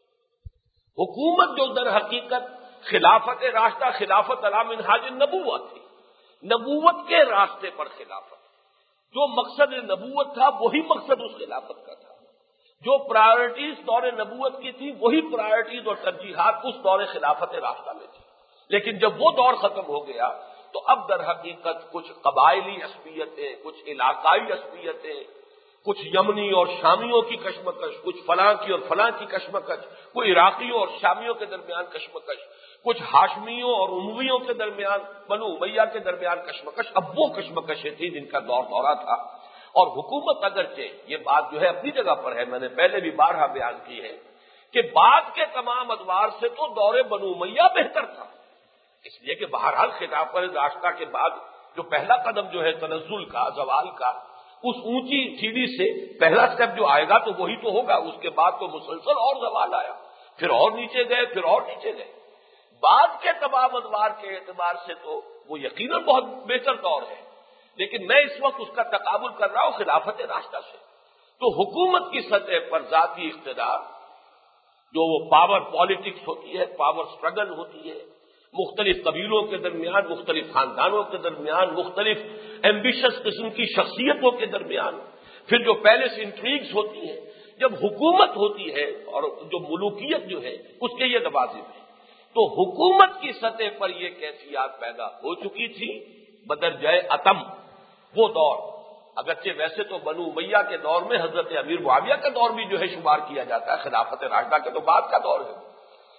حکومت جو در حقیقت خلافت راشدہ، خلافت علی منہاج النبوت تھی، نبوت کے راستے پر خلافت، جو مقصد نبوت تھا وہی مقصد اس خلافت کا تھا، جو پرائرٹیز دور نبوت کی تھی وہی پرائرٹیز اور ترجیحات اس دور خلافت راشدہ میں تھی۔ لیکن جب وہ دور ختم ہو گیا تو اب در حقیقت کچھ قبائلی عصبیتیں، کچھ علاقائی عصبیتیں، کچھ یمنی اور شامیوں کی کشمکش، کچھ فلاں کی اور فلاں کی کشمکش، کوئی عراقیوں اور شامیوں کے درمیان کشمکش، کچھ ہاشمیوں اور امویوں کے درمیان، بنو امیہ کے درمیان کشمکش، اب وہ کشمکشیں تھیں جن کا دور دورہ تھا۔ اور حکومت اگرچہ یہ بات جو ہے اپنی جگہ پر ہے، میں نے پہلے بھی بارہا بیان کی ہے کہ بعد کے تمام ادوار سے تو دور بنو امیہ بہتر تھا، اس لیے کہ بہرحال خلافت راشدہ کے بعد جو پہلا قدم جو ہے تنزل کا، زوال کا، اس اونچی سیڑھی سے پہلا سٹیپ جو آئے گا تو وہی تو ہوگا، اس کے بعد تو مسلسل اور زوال آیا، پھر اور نیچے گئے، پھر اور نیچے گئے۔ بعد کے تمام ادوار کے اعتبار سے تو وہ یقیناً بہت بہتر دور ہے، لیکن میں اس وقت اس کا تقابل کر رہا ہوں خلافت راشدہ سے۔ تو حکومت کی سطح پر ذاتی اقتدار، جو وہ پاور پالیٹکس ہوتی ہے، پاور سٹرگل ہوتی ہے، مختلف قبیلوں کے درمیان، مختلف خاندانوں کے درمیان، مختلف ایمبیشس قسم کی شخصیتوں کے درمیان، پھر جو پیلس انٹریگز ہوتی ہیں، جب حکومت ہوتی ہے اور جو ملوکیت جو ہے اس کے یہ لوازم ہیں، تو حکومت کی سطح پر یہ کیفیات پیدا ہو چکی تھی بدرجۂ اتم۔ وہ دور اگرچہ ویسے تو بنو امیہ کے دور میں حضرت امیر معاویہ کا دور بھی جو ہے شمار کیا جاتا ہے، خلافت راشدہ کے تو بعد کا دور ہے،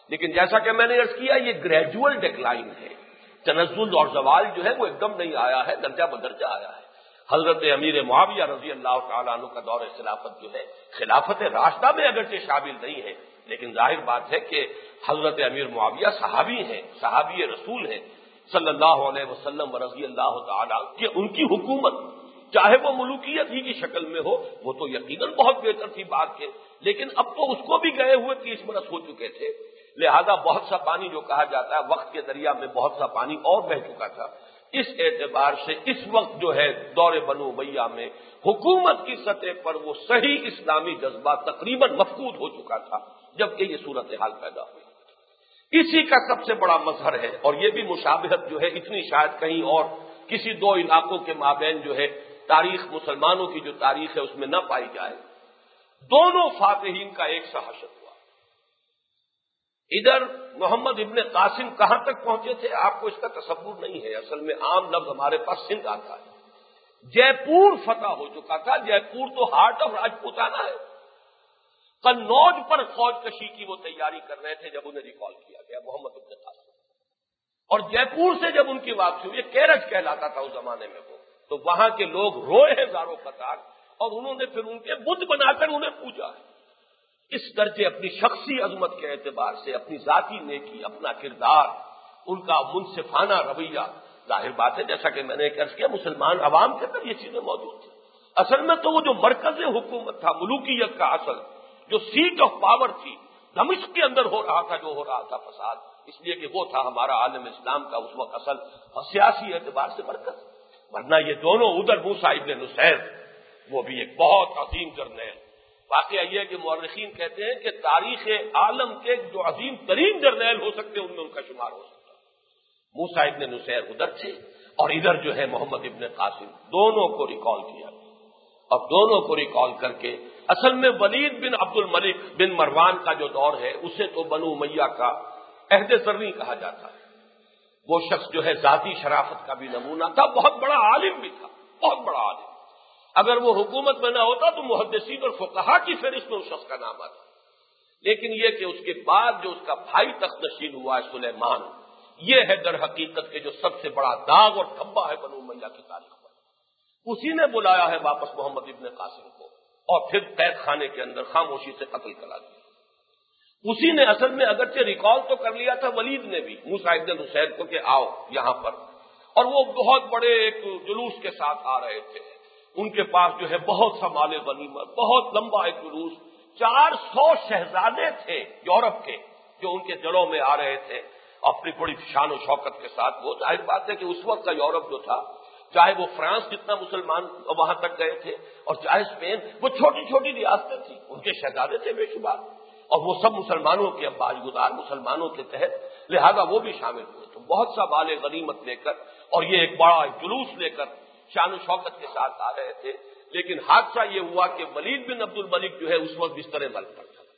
لیکن جیسا کہ میں نے عرض کیا یہ گریجول ڈیکلائن ہے، تنزل اور زوال جو ہے وہ ایک دم نہیں آیا ہے، درجہ بدرجہ آیا ہے۔ حضرت امیر معاویہ رضی اللہ تعالیٰ عنہ کا دور خلافت جو ہے خلافت راشدہ میں اگرچہ شامل نہیں ہے، لیکن ظاہر بات ہے کہ حضرت امیر معاویہ صحابی ہیں، صحابی رسول ہیں صلی اللہ علیہ وسلم و رضی اللہ تعالیٰ کہ ان کی حکومت چاہے وہ ملوکیت ہی کی شکل میں ہو وہ تو یقیناً بہت بہتر تھی بات کے، لیکن اب تو اس کو بھی گئے ہوئے تیس برس ہو چکے تھے، لہذا بہت سا پانی جو کہا جاتا ہے وقت کے دریا میں بہت سا پانی اور بہہ چکا تھا۔ اس اعتبار سے اس وقت جو ہے دور بنو امیہ میں حکومت کی سطح پر وہ صحیح اسلامی جذبہ تقریباً مفقود ہو چکا تھا جبکہ یہ صورتحال پیدا ہوئی۔ اسی کا سب سے بڑا مظہر ہے، اور یہ بھی مشابہت جو ہے اتنی شاید کہیں اور کسی دو علاقوں کے مابین جو ہے تاریخ مسلمانوں کی جو تاریخ ہے اس میں نہ پائی جائے، دونوں فاتحین کا ایک سا حشر ہوا۔ ادھر محمد ابن قاسم کہاں تک پہنچے تھے آپ کو اس کا تصور نہیں ہے، اصل میں عام لفظ ہمارے پاس سندھ آتا ہے۔ جے پور فتح ہو چکا تھا، جے پور تو ہارٹ آف راجپوتانہ ہے۔ قنوج پر فوج کشی کی وہ تیاری کر رہے تھے جب انہیں ریکال کیا گیا محمد ابن قاسم، اور جے پور سے جب ان کی واپسی ہوئی، کیرج کہلاتا تھا اس زمانے میں وہ، تو وہاں کے لوگ روئے ہیں زاروں قطار، اور انہوں نے پھر ان کے بت بنا کر انہیں پوجا ہے۔ اس درجے اپنی شخصی عظمت کے اعتبار سے، اپنی ذاتی نیکی، اپنا کردار، ان کا منصفانہ رویہ، ظاہر بات ہے جیسا کہ میں نے عرض کیا مسلمان عوام کے اندر یہ چیزیں موجود تھیں۔ اصل میں تو وہ جو مرکز حکومت تھا، ملوکیت کا اصل جو سیٹ آف پاور تھی، دمشق کے اندر ہو رہا تھا جو ہو رہا تھا فساد، اس لیے کہ وہ تھا ہمارا عالم اسلام کا اس وقت اصل سیاسی اعتبار سے مرکز، ورنہ یہ دونوں ادھر موسیٰ ابن نصیر وہ بھی ایک بہت عظیم جرنیل۔ واقعہ یہ ہے کہ مورخین کہتے ہیں کہ تاریخ عالم کے جو عظیم ترین جرنیل ہو سکتے ان میں ان کا شمار ہو سکتا ہے۔ موسیٰ ابن نصیر ادھر تھے اور ادھر جو ہے محمد ابن قاسم، دونوں کو ریکال کیا، اب دونوں کو ریکال کر کے اصل میں ولید بن عبد الملک بن مروان کا جو دور ہے اسے تو بنو امیہ کا عہد زرعی کہا جاتا ہے۔ وہ شخص جو ہے ذاتی شرافت کا بھی نمونہ تھا، بہت بڑا عالم بھی تھا، بہت بڑا عالم۔ اگر وہ حکومت میں نہ ہوتا تو محدثین اور فقہا کی فہرست میں اس شخص کا نام آتا، لیکن یہ کہ اس کے بعد جو اس کا بھائی تخت نشین ہوا ہے سلیمان، یہ ہے در حقیقت کے جو سب سے بڑا داغ اور دھبا ہے بنو امیہ کی تاریخ پر۔ اسی نے بلایا ہے واپس محمد ابن قاسم کو اور پھر قید خانے کے اندر خاموشی سے قتل کرا دیا۔ اسی نے اصل میں اگرچہ ریکال تو کر لیا تھا ولید نے بھی موسیٰ ابن نصیر کو کہ آؤ یہاں پر، اور وہ بہت بڑے ایک جلوس کے ساتھ آ رہے تھے، ان کے پاس جو ہے بہت سا مال غنیمت، بہت لمبا ایک جلوس، چار سو شہزادے تھے یورپ کے جو ان کے جڑوں میں آ رہے تھے اپنی بڑی شان و شوکت کے ساتھ۔ وہ ظاہر بات ہے کہ اس وقت کا یورپ جو تھا، چاہے وہ فرانس جتنا مسلمان وہاں تک گئے تھے اور چاہے اسپین، وہ چھوٹی چھوٹی ریاستیں تھیں، ان کے شہزادے تھے بے شمار، اور وہ سب مسلمانوں کے باج گزار مسلمانوں کے تحت، لہذا وہ بھی شامل ہوئے۔ تو بہت سا مال غنیمت لے کر اور یہ ایک بڑا جلوس لے کر شان و شوکت کے ساتھ آ رہے تھے، لیکن حادثہ یہ ہوا کہ ولید بن عبد الملک جو ہے اس وقت بستر مرگ پر تھا۔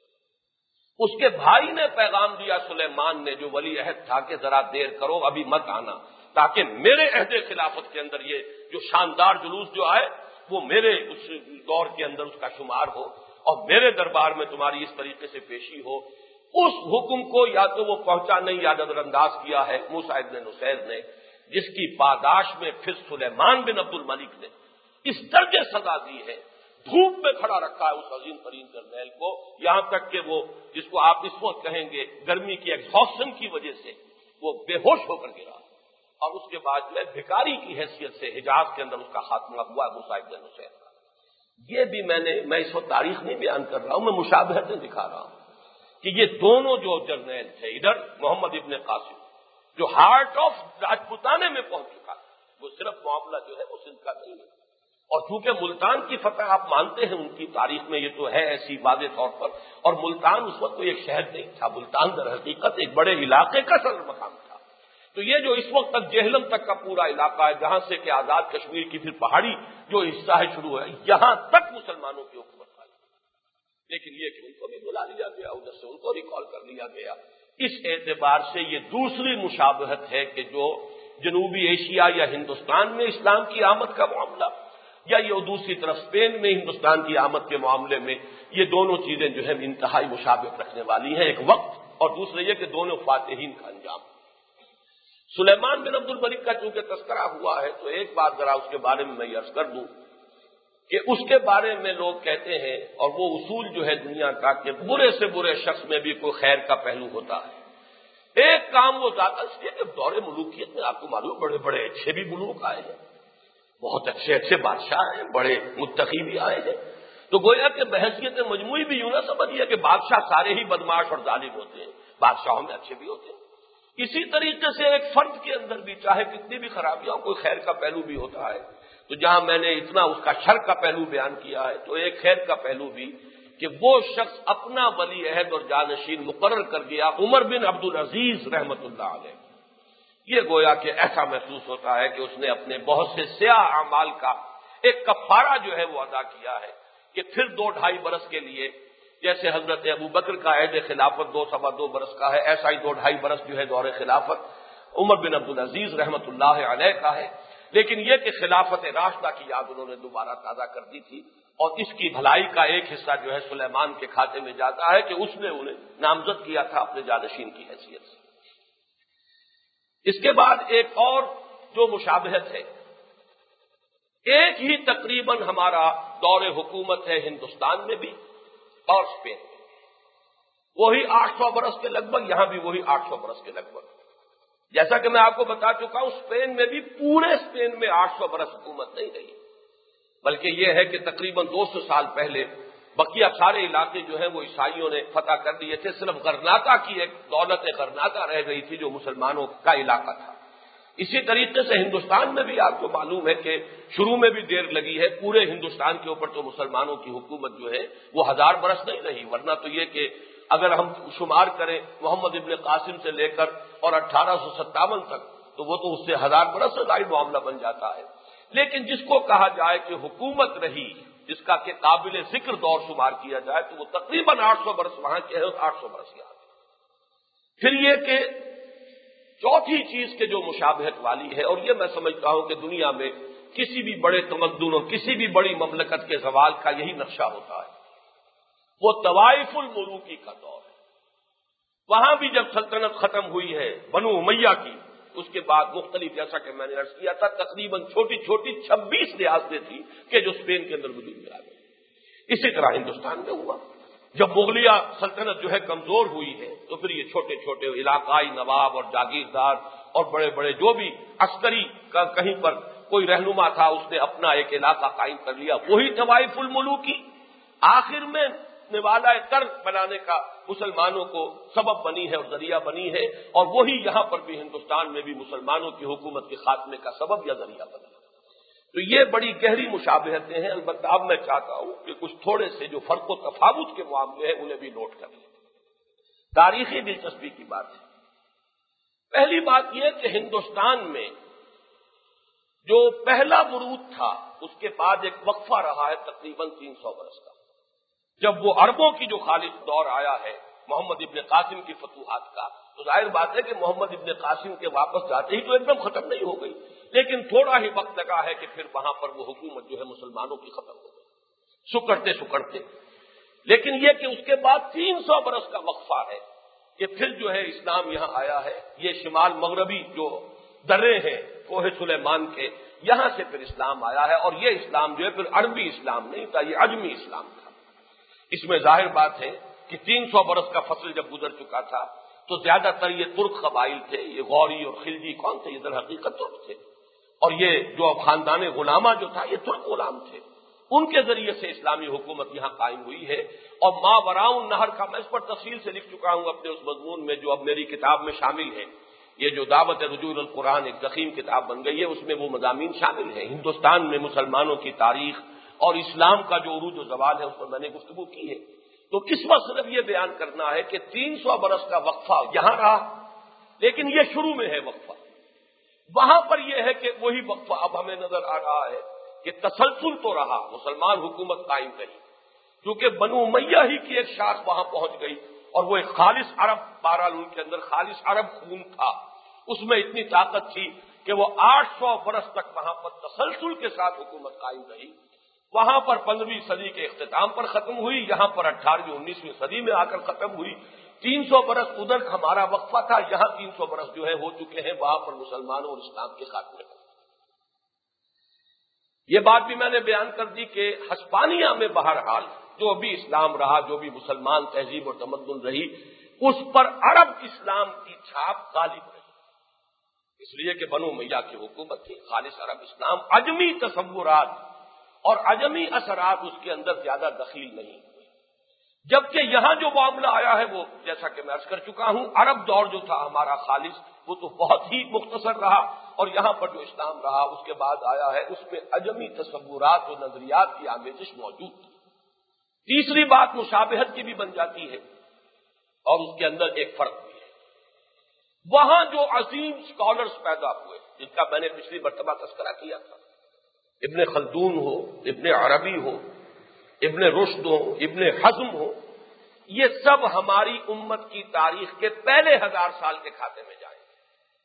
اس کے بھائی نے پیغام دیا سلیمان نے جو ولی عہد تھا کہ ذرا دیر کرو، ابھی مت آنا، تاکہ میرے عہد خلافت کے اندر یہ جو شاندار جلوس جو آئے وہ میرے اس دور کے اندر اس کا شمار ہو اور میرے دربار میں تمہاری اس طریقے سے پیشی ہو۔ اس حکم کو یا تو وہ پہنچا نہیں یا نظر انداز کیا ہے موسیٰ ابن نصیر نے، جس کی پاداش میں پھر سلیمان بن عبد الملک نے اس درجے سزا دی ہے، دھوپ میں کھڑا رکھا ہے اس عظیم ترین جرنیل کو، یہاں تک کہ وہ جس کو آپ اس وقت کہیں گے گرمی کی ایگزاسشن کی وجہ سے وہ بے ہوش ہو کر گرا، اور اس کے بعد جو ہے بھکاری کی حیثیت سے حجاز کے اندر اس کا خاتمہ ہوا موسیٰ ابن نصیر کا۔ یہ بھی میں نے میں اس وقت تاریخ نہیں بیان کر رہا ہوں، میں مشابہتیں دکھا رہا ہوں کہ یہ دونوں جو جرنیل تھے، ادھر محمد ابن قاسم جو ہارٹ آف راجپوتانے میں پہنچ چکا تھا، وہ صرف معاملہ جو ہے وہ سندھ کا نہیں ہے، اور چونکہ ملتان کی فتح آپ مانتے ہیں ان کی تاریخ میں یہ تو ہے ایسی واضح طور پر، اور ملتان اس وقت کوئی ایک شہر نہیں تھا، ملتان در حقیقت ایک بڑے علاقے کا صدر مقام تھا۔ تو یہ جو اس وقت تک جہلم تک کا پورا علاقہ ہے، جہاں سے کہ آزاد کشمیر کی پھر پہاڑی جو حصہ ہے شروع ہے، یہاں تک مسلمانوں کی حکومت آئی، لیکن یہ کہ ان کو بھی بلا لیا گیا، ادھر سے ان کو ریکال کر لیا گیا۔ اس اعتبار سے یہ دوسری مشابہت ہے کہ جو جنوبی ایشیا یا ہندوستان میں اسلام کی آمد کا معاملہ، یا یہ دوسری طرف اسپین میں ہندوستان کی آمد کے معاملے میں، یہ دونوں چیزیں جو ہے انتہائی مشابہت رکھنے والی ہیں۔ ایک وقت اور دوسرے یہ کہ دونوں فاتحین کا انجام۔ سلیمان بن عبد الملک کا چونکہ تذکرہ ہوا ہے تو ایک بات ذرا اس کے بارے میں میں عرض کر دوں کہ اس کے بارے میں لوگ کہتے ہیں، اور وہ اصول جو ہے دنیا کا، کہ برے سے برے شخص میں بھی کوئی خیر کا پہلو ہوتا ہے۔ ایک کام وہ ذات اس لیے کہ دور ملوکیت میں آپ کو معلوم بڑے بڑے اچھے بھی ملوک آئے ہیں، بہت اچھے اچھے بادشاہ ہیں، بڑے متقی بھی آئے ہیں، تو گویا کہ بحیثیت مجموعی بھی یوں نہ سمجھیے کہ بادشاہ سارے ہی بدماش اور ظالم ہوتے ہیں، بادشاہوں میں اچھے بھی ہوتے ہیں۔ اسی طریقے سے ایک فرد کے اندر بھی چاہے کتنی بھی خرابیاں ہوں، کوئی خیر کا پہلو بھی ہوتا ہے۔ تو جہاں میں نے اتنا اس کا شر کا پہلو بیان کیا ہے تو ایک خیر کا پہلو بھی کہ وہ شخص اپنا ولی عہد اور جانشین مقرر کر گیا، عمر بن عبد العزیز رحمت اللہ علیہ۔ یہ گویا کہ ایسا محسوس ہوتا ہے کہ اس نے اپنے بہت سے سیاہ اعمال کا ایک کفارہ جو ہے وہ ادا کیا ہے، کہ پھر دو ڈھائی برس کے لیے جیسے حضرت ابو بکر کا عہد خلافت دو سوا دو برس کا ہے، ایسا ہی دو ڈھائی برس جو ہے دور خلافت عمر بن عبد العزیز رحمت اللہ علیہ کا ہے۔ لیکن یہ کہ خلافت راشدہ کی یاد انہوں نے دوبارہ تازہ کر دی تھی، اور اس کی بھلائی کا ایک حصہ جو ہے سلیمان کے کھاتے میں جاتا ہے کہ اس نے انہیں نامزد کیا تھا اپنے جانشین کی حیثیت سے۔ اس کے بعد ایک اور جو مشابہت ہے، ایک ہی تقریباً ہمارا دور حکومت ہے ہندوستان میں بھی اور اسپین میں، وہی آٹھ سو برس کے لگ بھگ، یہاں بھی وہی آٹھ سو برس کے لگ بھگ۔ جیسا کہ میں آپ کو بتا چکا ہوں، اسپین میں بھی پورے اسپین میں آٹھ سو برس حکومت نہیں رہی، بلکہ یہ ہے کہ تقریباً دو سو سال پہلے بقیہ سارے علاقے جو ہیں وہ عیسائیوں نے فتح کر دیے تھے، صرف غرناطہ کی ایک دولت غرناطہ رہ گئی تھی جو مسلمانوں کا علاقہ تھا۔ اسی طریقے سے ہندوستان میں بھی آپ کو معلوم ہے کہ شروع میں بھی دیر لگی ہے، پورے ہندوستان کے اوپر تو مسلمانوں کی حکومت جو ہے وہ ہزار برس نہیں رہی، ورنہ تو یہ کہ اگر ہم شمار کریں محمد ابن قاسم سے لے کر اور اٹھارہ سو ستاون تک تو وہ تو اس سے ہزار برس سے زائد معاملہ بن جاتا ہے۔ لیکن جس کو کہا جائے کہ حکومت رہی، جس کا کہ قابل ذکر دور شمار کیا جائے تو وہ تقریباً آٹھ سو برس وہاں کے ہیں، آٹھ سو برس یہاں کے۔ پھر یہ کہ چوتھی چیز کے جو مشابہت والی ہے، اور یہ میں سمجھتا ہوں کہ دنیا میں کسی بھی بڑے تمدن اور کسی بھی بڑی مملکت کے زوال کا یہی نقشہ ہوتا ہے، وہ طوائف الملوکی کا دور ہے۔ وہاں بھی جب سلطنت ختم ہوئی ہے بنو امیہ کی، اس کے بعد مختلف، جیسا کہ میں نے عرض کیا تھا، تقریباً چھوٹی چھوٹی چھبیس ریاستیں تھیں کہ جو اسپین کے اندر وجود میں آ گئی۔ اسی طرح ہندوستان میں ہوا، جب مغلیہ سلطنت جو ہے کمزور ہوئی ہے تو پھر یہ چھوٹے چھوٹے علاقائی نواب اور جاگیردار اور بڑے بڑے جو بھی عسکری کا کہیں پر کوئی رہنما تھا اس نے اپنا ایک علاقہ قائم کر لیا، وہی طوائف الملوکی آخر میں نوالہ تر بنانے کا مسلمانوں کو سبب بنی ہے اور ذریعہ بنی ہے، اور وہی یہاں پر بھی ہندوستان میں بھی مسلمانوں کی حکومت کے خاتمے کا سبب یا ذریعہ بنی۔ تو یہ بڑی گہری مشابہتیں ہیں، البتہ اب میں چاہتا ہوں کہ کچھ تھوڑے سے جو فرق و تفاوت کے معاملے ہیں انہیں بھی نوٹ کر لیں۔ تاریخی دلچسپی کی بات ہے۔ پہلی بات یہ کہ ہندوستان میں جو پہلا ورود تھا اس کے بعد ایک وقفہ رہا ہے تقریباً تین سو برس کا، جب وہ عربوں کی جو خالص دور آیا ہے محمد ابن قاسم کی فتوحات کا، تو ظاہر بات ہے کہ محمد ابن قاسم کے واپس جاتے ہی تو ایک دم ختم نہیں ہو گئی، لیکن تھوڑا ہی وقت لگا ہے کہ پھر وہاں پر وہ حکومت جو ہے مسلمانوں کی ختم ہو گئی سکڑتے سکڑتے۔ لیکن یہ کہ اس کے بعد تین سو برس کا وقفہ ہے کہ پھر جو ہے اسلام یہاں آیا ہے، یہ شمال مغربی جو درے ہیں کوہ سلیمان کے، یہاں سے پھر اسلام آیا ہے، اور یہ اسلام جو ہے پھر عربی اسلام نہیں تھا، یہ عجمی اسلام تھا۔ اس میں ظاہر بات ہے کہ تین سو برس کا فصل جب گزر چکا تھا تو زیادہ تر یہ ترک قبائل تھے، یہ غوری اور خلجی کون تھے، یہ در حقیقت ترک تھے، اور یہ جو خاندان غلامہ جو تھا یہ ترک غلام تھے، ان کے ذریعے سے اسلامی حکومت یہاں قائم ہوئی ہے۔ اور ما وراء النہر کا میں اس پر تفصیل سے لکھ چکا ہوں اپنے اس مضمون میں جو اب میری کتاب میں شامل ہے، یہ جو دعوت رجوع القرآن ایک ضخیم کتاب بن گئی ہے، اس میں وہ مضامین شامل ہیں۔ ہندوستان میں مسلمانوں کی تاریخ اور اسلام کا جو عروج و زوال ہے اس پر میں نے گفتگو کی ہے۔ تو اس وقت صرف یہ بیان کرنا ہے کہ تین سو برس کا وقفہ یہاں رہا، لیکن یہ شروع میں ہے وقفہ، وہاں پر یہ ہے کہ وہی وقفہ اب ہمیں نظر آ رہا ہے کہ تسلسل تو رہا، مسلمان حکومت قائم رہی، کیونکہ بنو امیہ ہی کی ایک شاخ وہاں پہنچ گئی، اور وہ ایک خالص عرب، بہرحال ان کے اندر خالص عرب خون تھا، اس میں اتنی طاقت تھی کہ وہ آٹھ سو برس تک وہاں پر تسلسل کے ساتھ حکومت قائم رہی۔ وہاں پر پندرہویں صدی کے اختتام پر ختم ہوئی، یہاں پر اٹھارہویں انیسویں صدی میں آ کر ختم ہوئی۔ تین سو برس ادھر ہمارا وقفہ تھا، یہاں تین سو برس جو ہے ہو چکے ہیں، وہاں پر مسلمانوں اور اسلام کے خاتمے کو۔ یہ بات بھی میں نے بیان کر دی کہ ہسپانیہ میں بہرحال جو بھی اسلام رہا، جو بھی مسلمان تہذیب اور تمدن رہی، اس پر عرب اسلام کی چھاپ غالب رہی، اس لیے کہ بنو امیہ کی حکومت تھی، خالص عرب اسلام، عجمی تصورات اور عجمی اثرات اس کے اندر زیادہ دخیل نہیں ہوئے۔ جبکہ یہاں جو معاملہ آیا ہے وہ جیسا کہ میں عرض کر چکا ہوں، عرب دور جو تھا ہمارا خالص، وہ تو بہت ہی مختصر رہا، اور یہاں پر جو اسلام رہا اس کے بعد آیا ہے، اس میں عجمی تصورات اور نظریات کی آمیزش موجود تھی۔ تیسری بات مشابہت کی بھی بن جاتی ہے، اور اس کے اندر ایک فرق بھی ہے۔ وہاں جو عظیم اسکالرز پیدا ہوئے، جن کا میں نے پچھلی مرتبہ تذکرہ کیا تھا، ابن خلدون ہو، ابن عربی ہو، ابن رشد ہو، ابن حزم ہو، یہ سب ہماری امت کی تاریخ کے پہلے ہزار سال کے کھاتے میں جائیں گے،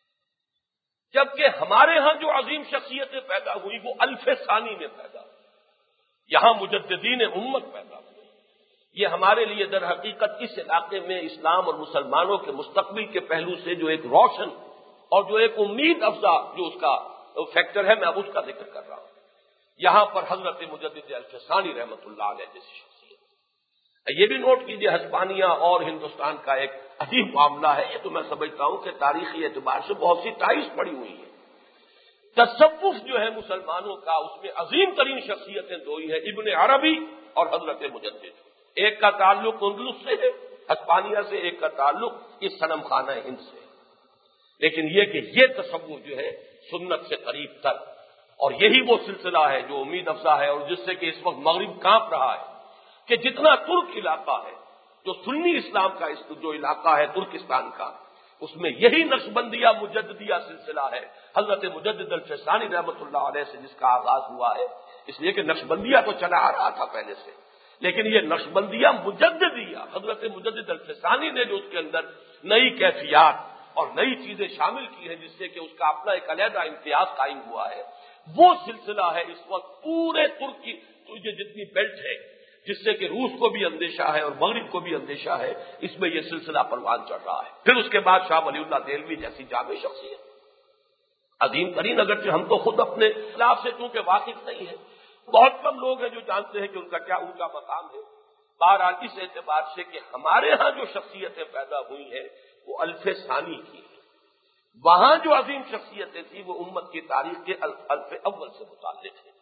جبکہ ہمارے ہاں جو عظیم شخصیتیں پیدا ہوئی وہ الف ثانی میں پیدا ہوئی، یہاں مجددین امت پیدا ہوئی۔ یہ ہمارے لیے در حقیقت اس علاقے میں اسلام اور مسلمانوں کے مستقبل کے پہلو سے جو ایک روشن اور جو ایک امید افزا جو اس کا فیکٹر ہے، میں اب اس کا ذکر کر رہا ہوں۔ یہاں پر حضرت مجدد الف ثانی رحمۃ اللہ علیہ جیسی شخصیت، یہ بھی نوٹ کیجئے، ہسپانیہ اور ہندوستان کا ایک عجیب معاملہ ہے۔ یہ تو میں سمجھتا ہوں کہ تاریخی اعتبار سے بہت سی ٹائز پڑی ہوئی ہیں۔ تصوف جو ہے مسلمانوں کا، اس میں عظیم ترین شخصیتیں دو ہی ہیں، ابن عربی اور حضرت مجدد۔ ایک کا تعلق اندلس سے ہے، ہسپانیہ سے، ایک کا تعلق اس صنم خانہ ہند سے، لیکن یہ کہ یہ تصور جو ہے سنت سے قریب تر، اور یہی وہ سلسلہ ہے جو امید افزا ہے، اور جس سے کہ اس وقت مغرب کانپ رہا ہے کہ جتنا ترک علاقہ ہے، جو سنی اسلام کا جو علاقہ ہے ترکستان کا، اس میں یہی نقشبندیہ مجددیہ سلسلہ ہے، حضرت مجدد الف ثانی رحمۃ اللہ علیہ سے جس کا آغاز ہوا ہے، اس لیے کہ نقشبندیہ تو چلا آ رہا تھا پہلے سے، لیکن یہ نقشبندیہ مجددیہ حضرت مجدد الف ثانی نے جو اس کے اندر نئی کیفیات اور نئی چیزیں شامل کی ہیں، جس سے کہ اس کا اپنا ایک علیحدہ امتیاز قائم ہوا ہے، وہ سلسلہ ہے اس وقت پورے ترک کی جو جتنی بیلٹ ہے، جس سے کہ روس کو بھی اندیشہ ہے اور مغرب کو بھی اندیشہ ہے، اس میں یہ سلسلہ پروان چڑھ رہا ہے۔ پھر اس کے بعد شاہ ولی اللہ دہلوی جیسی جامع شخصیت، عظیم ترین، اگرچہ ہم تو خود اپنے خلاف سے چونکہ واقف نہیں ہیں، بہت کم لوگ ہیں جو جانتے ہیں کہ ان کا کیا اونچا مقام ہے۔ بہرحال اس اعتبار سے کہ ہمارے ہاں جو شخصیتیں پیدا ہوئی ہیں وہ الف ثانی کی ہیں، وہاں جو عظیم شخصیتیں تھیں وہ امت کی تاریخ کے الف اول سے متعلق ہیں۔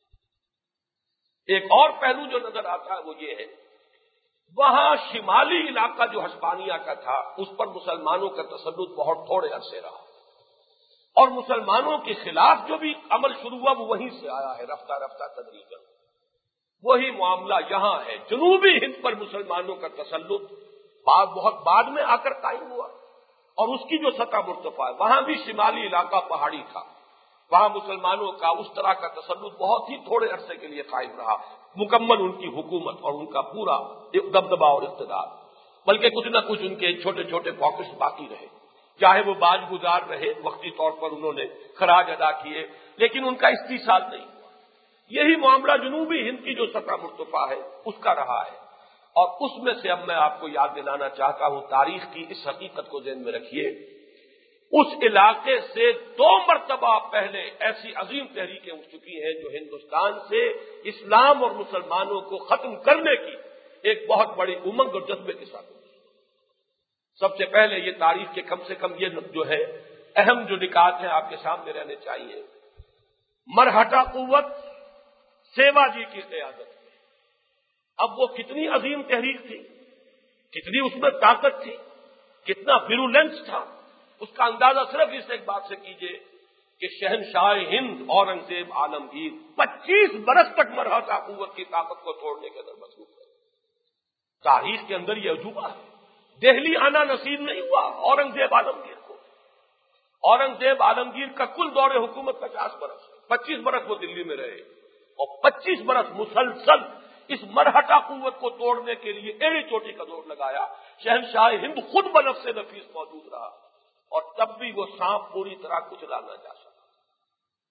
ایک اور پہلو جو نظر آتا ہے وہ یہ ہے، وہاں شمالی علاقہ جو ہسپانیہ کا تھا اس پر مسلمانوں کا تسلط بہت تھوڑے عرصے رہا، اور مسلمانوں کے خلاف جو بھی عمل شروع ہوا وہ وہیں سے آیا ہے رفتہ رفتہ تدریجاً۔ وہی معاملہ یہاں ہے، جنوبی ہند پر مسلمانوں کا تسلط بعد بہت بعد میں آ کر قائم ہوا، اور اس کی جو سطح مرتفع ہے، وہاں بھی شمالی علاقہ پہاڑی تھا، وہاں مسلمانوں کا اس طرح کا تسلط بہت ہی تھوڑے عرصے کے لیے قائم رہا، مکمل ان کی حکومت اور ان کا پورا دبدبا اور اقتدار، بلکہ کچھ نہ کچھ ان کے چھوٹے چھوٹے پاکٹس باقی رہے، چاہے وہ باج گزار رہے، وقتی طور پر انہوں نے خراج ادا کیے، لیکن ان کا استحصال نہیں ہوا۔ یہی معاملہ جنوبی ہند کی جو سطح مرتفع ہے اس کا رہا ہے، اور اس میں سے اب میں آپ کو یاد دلانا چاہتا ہوں، تاریخ کی اس حقیقت کو ذہن میں رکھیے، اس علاقے سے دو مرتبہ پہلے ایسی عظیم تحریکیں اٹھ چکی ہیں جو ہندوستان سے اسلام اور مسلمانوں کو ختم کرنے کی ایک بہت بڑی امنگ اور جذبے کے ساتھ اٹھی۔ سب سے پہلے یہ تاریخ کے کم سے کم یہ جو ہے اہم جو نکات ہیں آپ کے سامنے رہنے چاہیے۔ مرہٹا قوت سیوا جی کی قیادت میں، اب وہ کتنی عظیم تحریک تھی، کتنی اس میں طاقت تھی، کتنا ویرولنس تھا، اس کا اندازہ صرف اس ایک بات سے کیجئے کہ شہنشاہ ہند اورنگزیب عالمگیر پچیس برس تک مرہٹا قوت کی طاقت کو توڑنے کے اندر مصروف ہے۔ تاریخ کے اندر یہ عجوبہ ہے، دہلی آنا نصیب نہیں ہوا اورنگزیب عالمگیر کو۔ اورنگزیب عالمگیر کا کل دور حکومت پچاس برس ہے، پچیس برس وہ دلی میں رہے، اور پچیس برس مسلسل اس مرہٹا قوت کو توڑنے کے لیے ایڑی چوٹی کا زور لگایا۔ شہنشاہ ہند خود بنفس سے نفیس موجود رہا، اور تب بھی وہ سانپ پوری طرح کچلا نہ جا سکا۔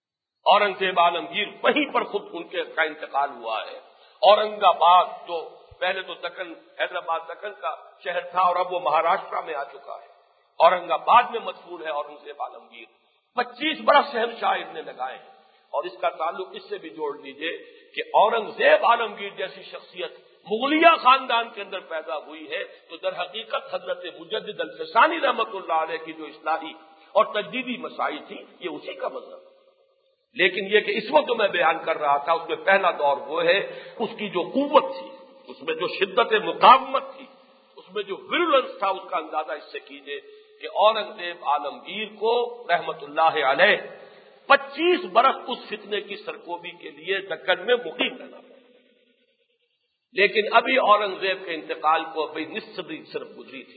औरंगजेब आलमगीर वहीं पर खुद उनके का इंतकाल हुआ है। औरंगाबाद जो पहले तो दक्कन हैदराबाद दक्कन का शहर था और अब वो महाराष्ट्र में आ चुका है, औरंगाबाद में मदफून है औरंगजेब आलमगीर। पच्चीस बरस शहनशाह ने लगाए हैं। और इसका ताल्लुक इससे भी जोड़ लीजिए कि औरंगजेब आलमगीर जैसी शख्सियत मुगलिया खानदान के अंदर पैदा हुई है, तो दर हकीकत हजरत मुजद्दिद अल-फिसानी रहमतुल्लाह अलैह की जो इस्लाही और तजदीदी मसाइल थी, ये उसी का मजहब। लेकिन ये कि इस वक्त जो मैं बयान कर रहा था उसमें पहला दौर वो है उसकी जो कुव्वत थी, उसमें जो शिद्दत मुकावमत थी, उसमें जो विरुलेंस था, उसका अंदाजा इससे कीजिए कि औरंगजेब आलमगीर को रहमतुल्लाह अलैह पच्चीस बरस उस फितने की सरकोबी के लिए दक्कन में मुकीम रहना पड़ा। लेकिन अभी औरंगजेब के इंतकाल को अभी निस्फ सदी सिर्फ गुजरी थी।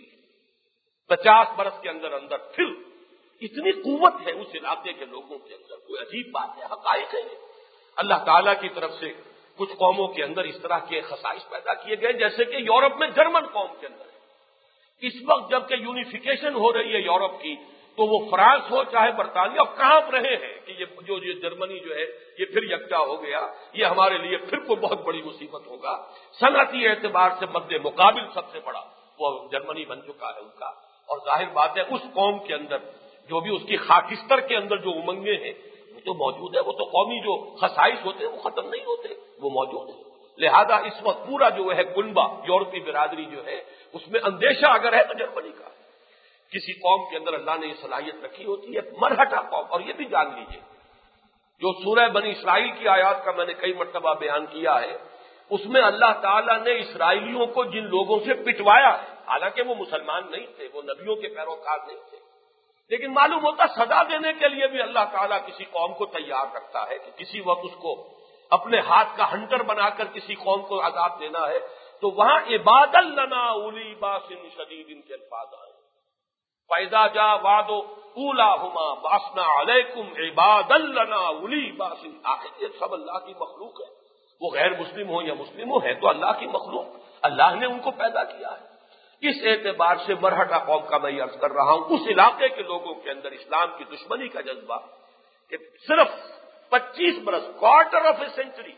पचास बरस के अंदर अंदर फिर इतनी कुव्वत है उस इलाके के लोगों के अंदर, कोई अजीब बात है, हकायक है। अल्लाह ताला की तरफ से कुछ कौमों के अंदर इस तरह के खसाइस पैदा किए गए, जैसे कि यूरोप में जर्मन कौम के अंदर है। इस वक्त जबकि यूनिफिकेशन हो रही है यूरोप की, तो वो फ्रांस हो चाहे बरतानिया, कांप रहे हैं कि ये जो ये जर्मनी जो है ये फिर यकजा हो गया, ये हमारे लिए फिर कोई बहुत बड़ी मुसीबत होगा। सनअती एतबार से मद्दे मुकाबिल सबसे बड़ा वो जर्मनी बन चुका है उनका। और जाहिर बात है उस कौम के अंदर जो भी उसकी खाकिस्तर के अंदर जो उमंगे हैं वो तो मौजूद है, वो तो कौमी जो खसाइश होते हैं वो खत्म नहीं होते, वो मौजूद है। लिहाजा इस वक्त पूरा जो है कुनबा यूरोपीय बिरादरी जो है उसमें अंदेशा अगर है तो जर्मनी का। किसी कौम के अंदर अल्लाह ने ये सलाहियत रखी होती है, मरहटा कौम। और ये भी जान लीजिए जो सूरह बनी इसराइल की आयात का मैंने कई मर्तबा बयान किया है, उसमें अल्लाह ताला ने इसराइलियों को जिन लोगों से पिटवाया है, हालांकि वो मुसलमान नहीं थे, वो नबियों के पैरोकार नहीं थे, लेकिन मालूम होता सजा देने के लिए भी अल्लाह ताला किसी कौम को तैयार रखता है कि किसी वक्त उसको अपने हाथ का हंटर बनाकर किसी कौम को अजाब देना है। तो वहां इबादल लना उली बासिन शदीदिन के अल्फाज आए, पैदा जा वादो उला हुमा बासना अलैकुम इबादल लना उली बासिन। आखिर ये सब अल्लाह की मखलूक है, वो गैर मुस्लिम हो या मुस्लिम हो, है तो अल्लाह की मखलूक, अल्लाह ने उनको पैदा किया है। इस एतबार से मरहटा कौम का मैं अर्ज कर रहा हूं, उस इलाके के लोगों के अंदर इस्लाम की दुश्मनी का जज्बा कि सिर्फ पच्चीस बरस, क्वार्टर ऑफ ए सेंचुरी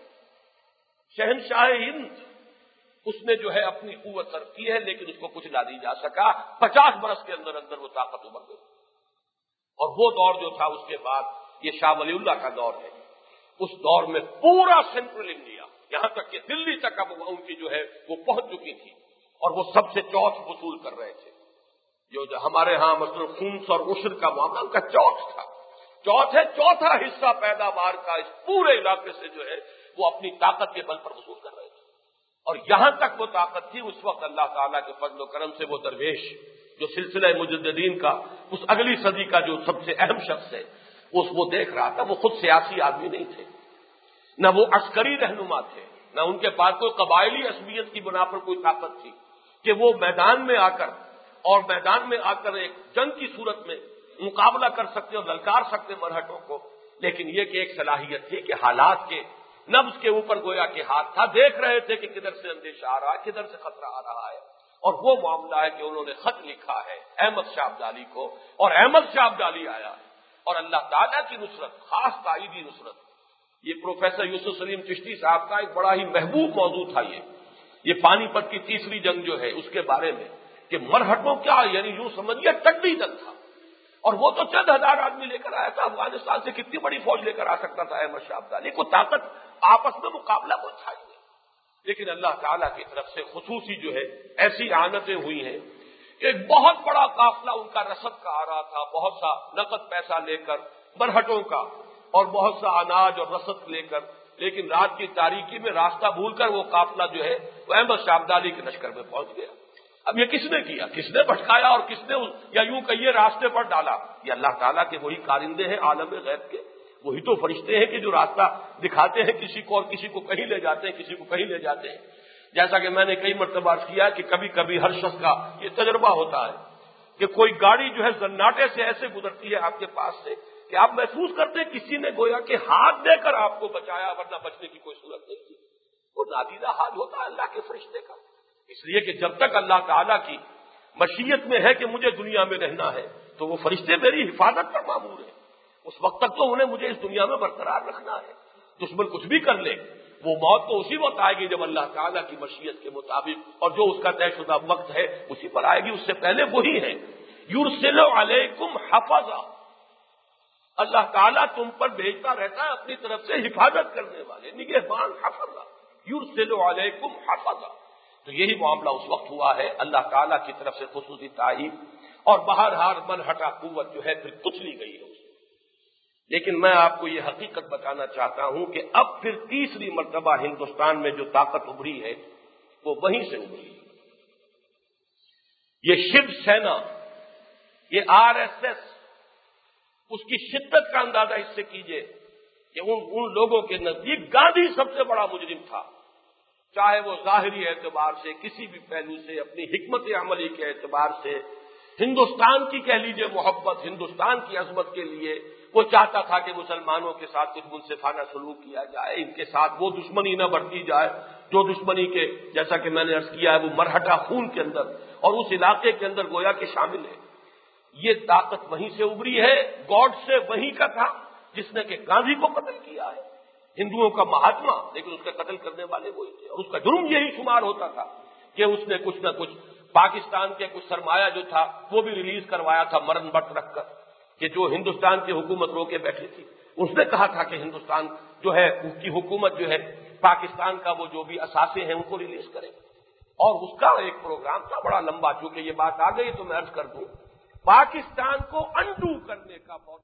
शहनशाह हिंद उसने जो है अपनी कुव्वत सर्व की है, लेकिन उसको कुछ ला नहीं जा सका। पचास बरस के अंदर अंदर वो ताकत उभर गई। और वो दौर जो था उसके बाद ये शाह वलीउल्लाह का दौर है। उस दौर में पूरा सेंट्रल इंडिया यहां तक कि दिल्ली तक अब उनकी जो है वो पहुंच चुकी थी और वो सबसे चौथ वसूल कर रहे थे। जो, जो हमारे यहां मतलब खूंस और उशर का मामला उनका चौथ था। चौथ है, चौथा हिस्सा पैदावार का इस पूरे इलाके से जो है वो अपनी ताकत के बल पर वसूल कर रहे थे। और यहां तक वो ताकत थी उस वक्त अल्लाह ताला के फजल करम से वो दरवेश जो सिलसिला मुजद्दिदीन का उस अगली सदी का जो सबसे अहम शख्स है उस वो देख रहा था। वो खुद सियासी आदमी नहीं थे, न वो अस्करी रहनुमा थे, न उनके पास कोई कबायली असमियत की बुना पर कोई ताकत थी कि वो मैदान में आकर और मैदान में आकर एक जंग की सूरत में मुकाबला कर सकते और ललकार सकते मरहटों को। लेकिन ये कि एक सलाहियत थी कि हालात के नब्ज के ऊपर गोया के हाथ था, देख रहे थे कि किधर से अंदेशा आ रहा है, किधर से खतरा आ रहा है। और वो मामला है कि उन्होंने खत लिखा है अहमद शाह अब्दाली को, और अहमद शाह अब्दाली आया है और अल्लाह ताला की नुसरत, खास ताईदी नुसरत। ये प्रोफेसर यूसुफ सलीम चिश्ती साहब का एक बड़ा ही महबूब मौजू था ये ये पानीपत की तीसरी जंग जो है उसके बारे में कि मरहटों क्या, यानी यूं समझिए टड्डी दल था। और वो तो चंद हजार आदमी लेकर आया था, अफगानिस्तान से कितनी बड़ी फौज लेकर आ सकता था अहमद शाह अब्दाली को, ताकत आपस में मुकाबला कोई था ही नहीं। लेकिन अल्लाह ताला की तरफ से खुसूसी जो है ऐसी आनतें हुई हैं कि एक बहुत बड़ा काफिला उनका रसद का आ रहा था, बहुत सा नकद पैसा लेकर मरहटों का और बहुत सा अनाज और रसद लेकर, लेकिन रात की तारीकी में रास्ता भूलकर वो काफिला जो है वो अहमद शाह अब्दाली के लश्कर में पहुंच गया। अब ये किसने किया, किसने भटकाया और किसने या यूं कहिए रास्ते पर डाला? ये अल्लाह ताला के वही कारिंदे हैं आलम गैब के, वही तो फरिश्ते हैं कि जो रास्ता दिखाते हैं किसी को और किसी को कहीं ले जाते हैं, किसी को कहीं ले जाते हैं। जैसा कि मैंने कई मर्तबा किया कि कभी कभी हर शख्स का ये तजुर्बा होता है कि कोई गाड़ी जो है जन्नाटे से ऐसे गुजरती है आपके पास से कि आप महसूस करते हैं किसी ने गोया के हाथ देकर आपको बचाया, वरना बचने की कोई सूरत नहीं थी। वो नादीदा हाल होता है अल्लाह के फरिश्ते का। इसलिए कि जब तक अल्लाह ताला की मशीयत में है कि मुझे दुनिया में रहना है तो वो फरिश्ते मेरी हिफाजत पर मामूर है। اس وقت تک تو انہیں مجھے اس دنیا میں برقرار رکھنا ہے. دشمن کچھ بھی کر لے وہ موت تو اسی وقت آئے گی جب اللہ تعالیٰ کی مشیت کے مطابق اور جو اس کا طے شدہ وقت ہے اسی پر آئے گی. اس سے پہلے وہی ہے. یرسل علیکم حفظا، اللہ تعالیٰ تم پر بھیجتا رہتا ہے اپنی طرف سے حفاظت کرنے والے، نگہبان. حفظا یرسل علیکم حفظا. تو یہی معاملہ اس وقت ہوا ہے. اللہ تعالیٰ کی طرف سے خصوصی تعین اور بہرحال منہٹا قوت جو ہے پھر کچلی گئی ہے. لیکن میں آپ کو یہ حقیقت بتانا چاہتا ہوں کہ اب پھر تیسری مرتبہ ہندوستان میں جو طاقت ابھری ہے وہ وہیں سے ابھری. یہ شیو سینا، یہ آر ایس ایس، اس کی شدت کا اندازہ اس سے کیجئے کہ ان ان لوگوں کے نزدیک گاندھی سب سے بڑا مجرم تھا، چاہے وہ ظاہری اعتبار سے کسی بھی پہلو سے، اپنی حکمت عملی کے اعتبار سے، ہندوستان کی کہہ لیجئے محبت، ہندوستان کی عظمت کے لیے وہ چاہتا تھا کہ مسلمانوں کے ساتھ کچھ منصفانہ سلوک کیا جائے، ان کے ساتھ وہ دشمنی نہ بڑھتی جائے جو دشمنی کے جیسا کہ میں نے عرض کیا ہے وہ مرہٹا خون کے اندر اور اس علاقے کے اندر گویا کہ شامل ہے. یہ طاقت وہیں سے ابھری ہے. گاڈ سے وہیں کا تھا جس نے کہ گاندھی کو قتل کیا ہے، ہندوؤں کا مہاتما، لیکن اس کے قتل کرنے والے وہی تھے اور اس کا جرم یہی شمار ہوتا تھا کہ اس نے کچھ نہ کچھ پاکستان کے کچھ سرمایہ جو تھا وہ بھی ریلیز کروایا تھا مرن بٹ رکھ کر کہ جو ہندوستان کی حکومت رو کے بیٹھی تھی. اس نے کہا تھا کہ ہندوستان جو ہے اس کی حکومت جو ہے پاکستان کا وہ جو بھی اثاثے ہیں ان کو ریلیز کرے. اور اس کا ایک پروگرام تھا بڑا لمبا. چونکہ یہ بات آ گئی تو میں عرض کر دوں، پاکستان کو انڈو کرنے کا بہت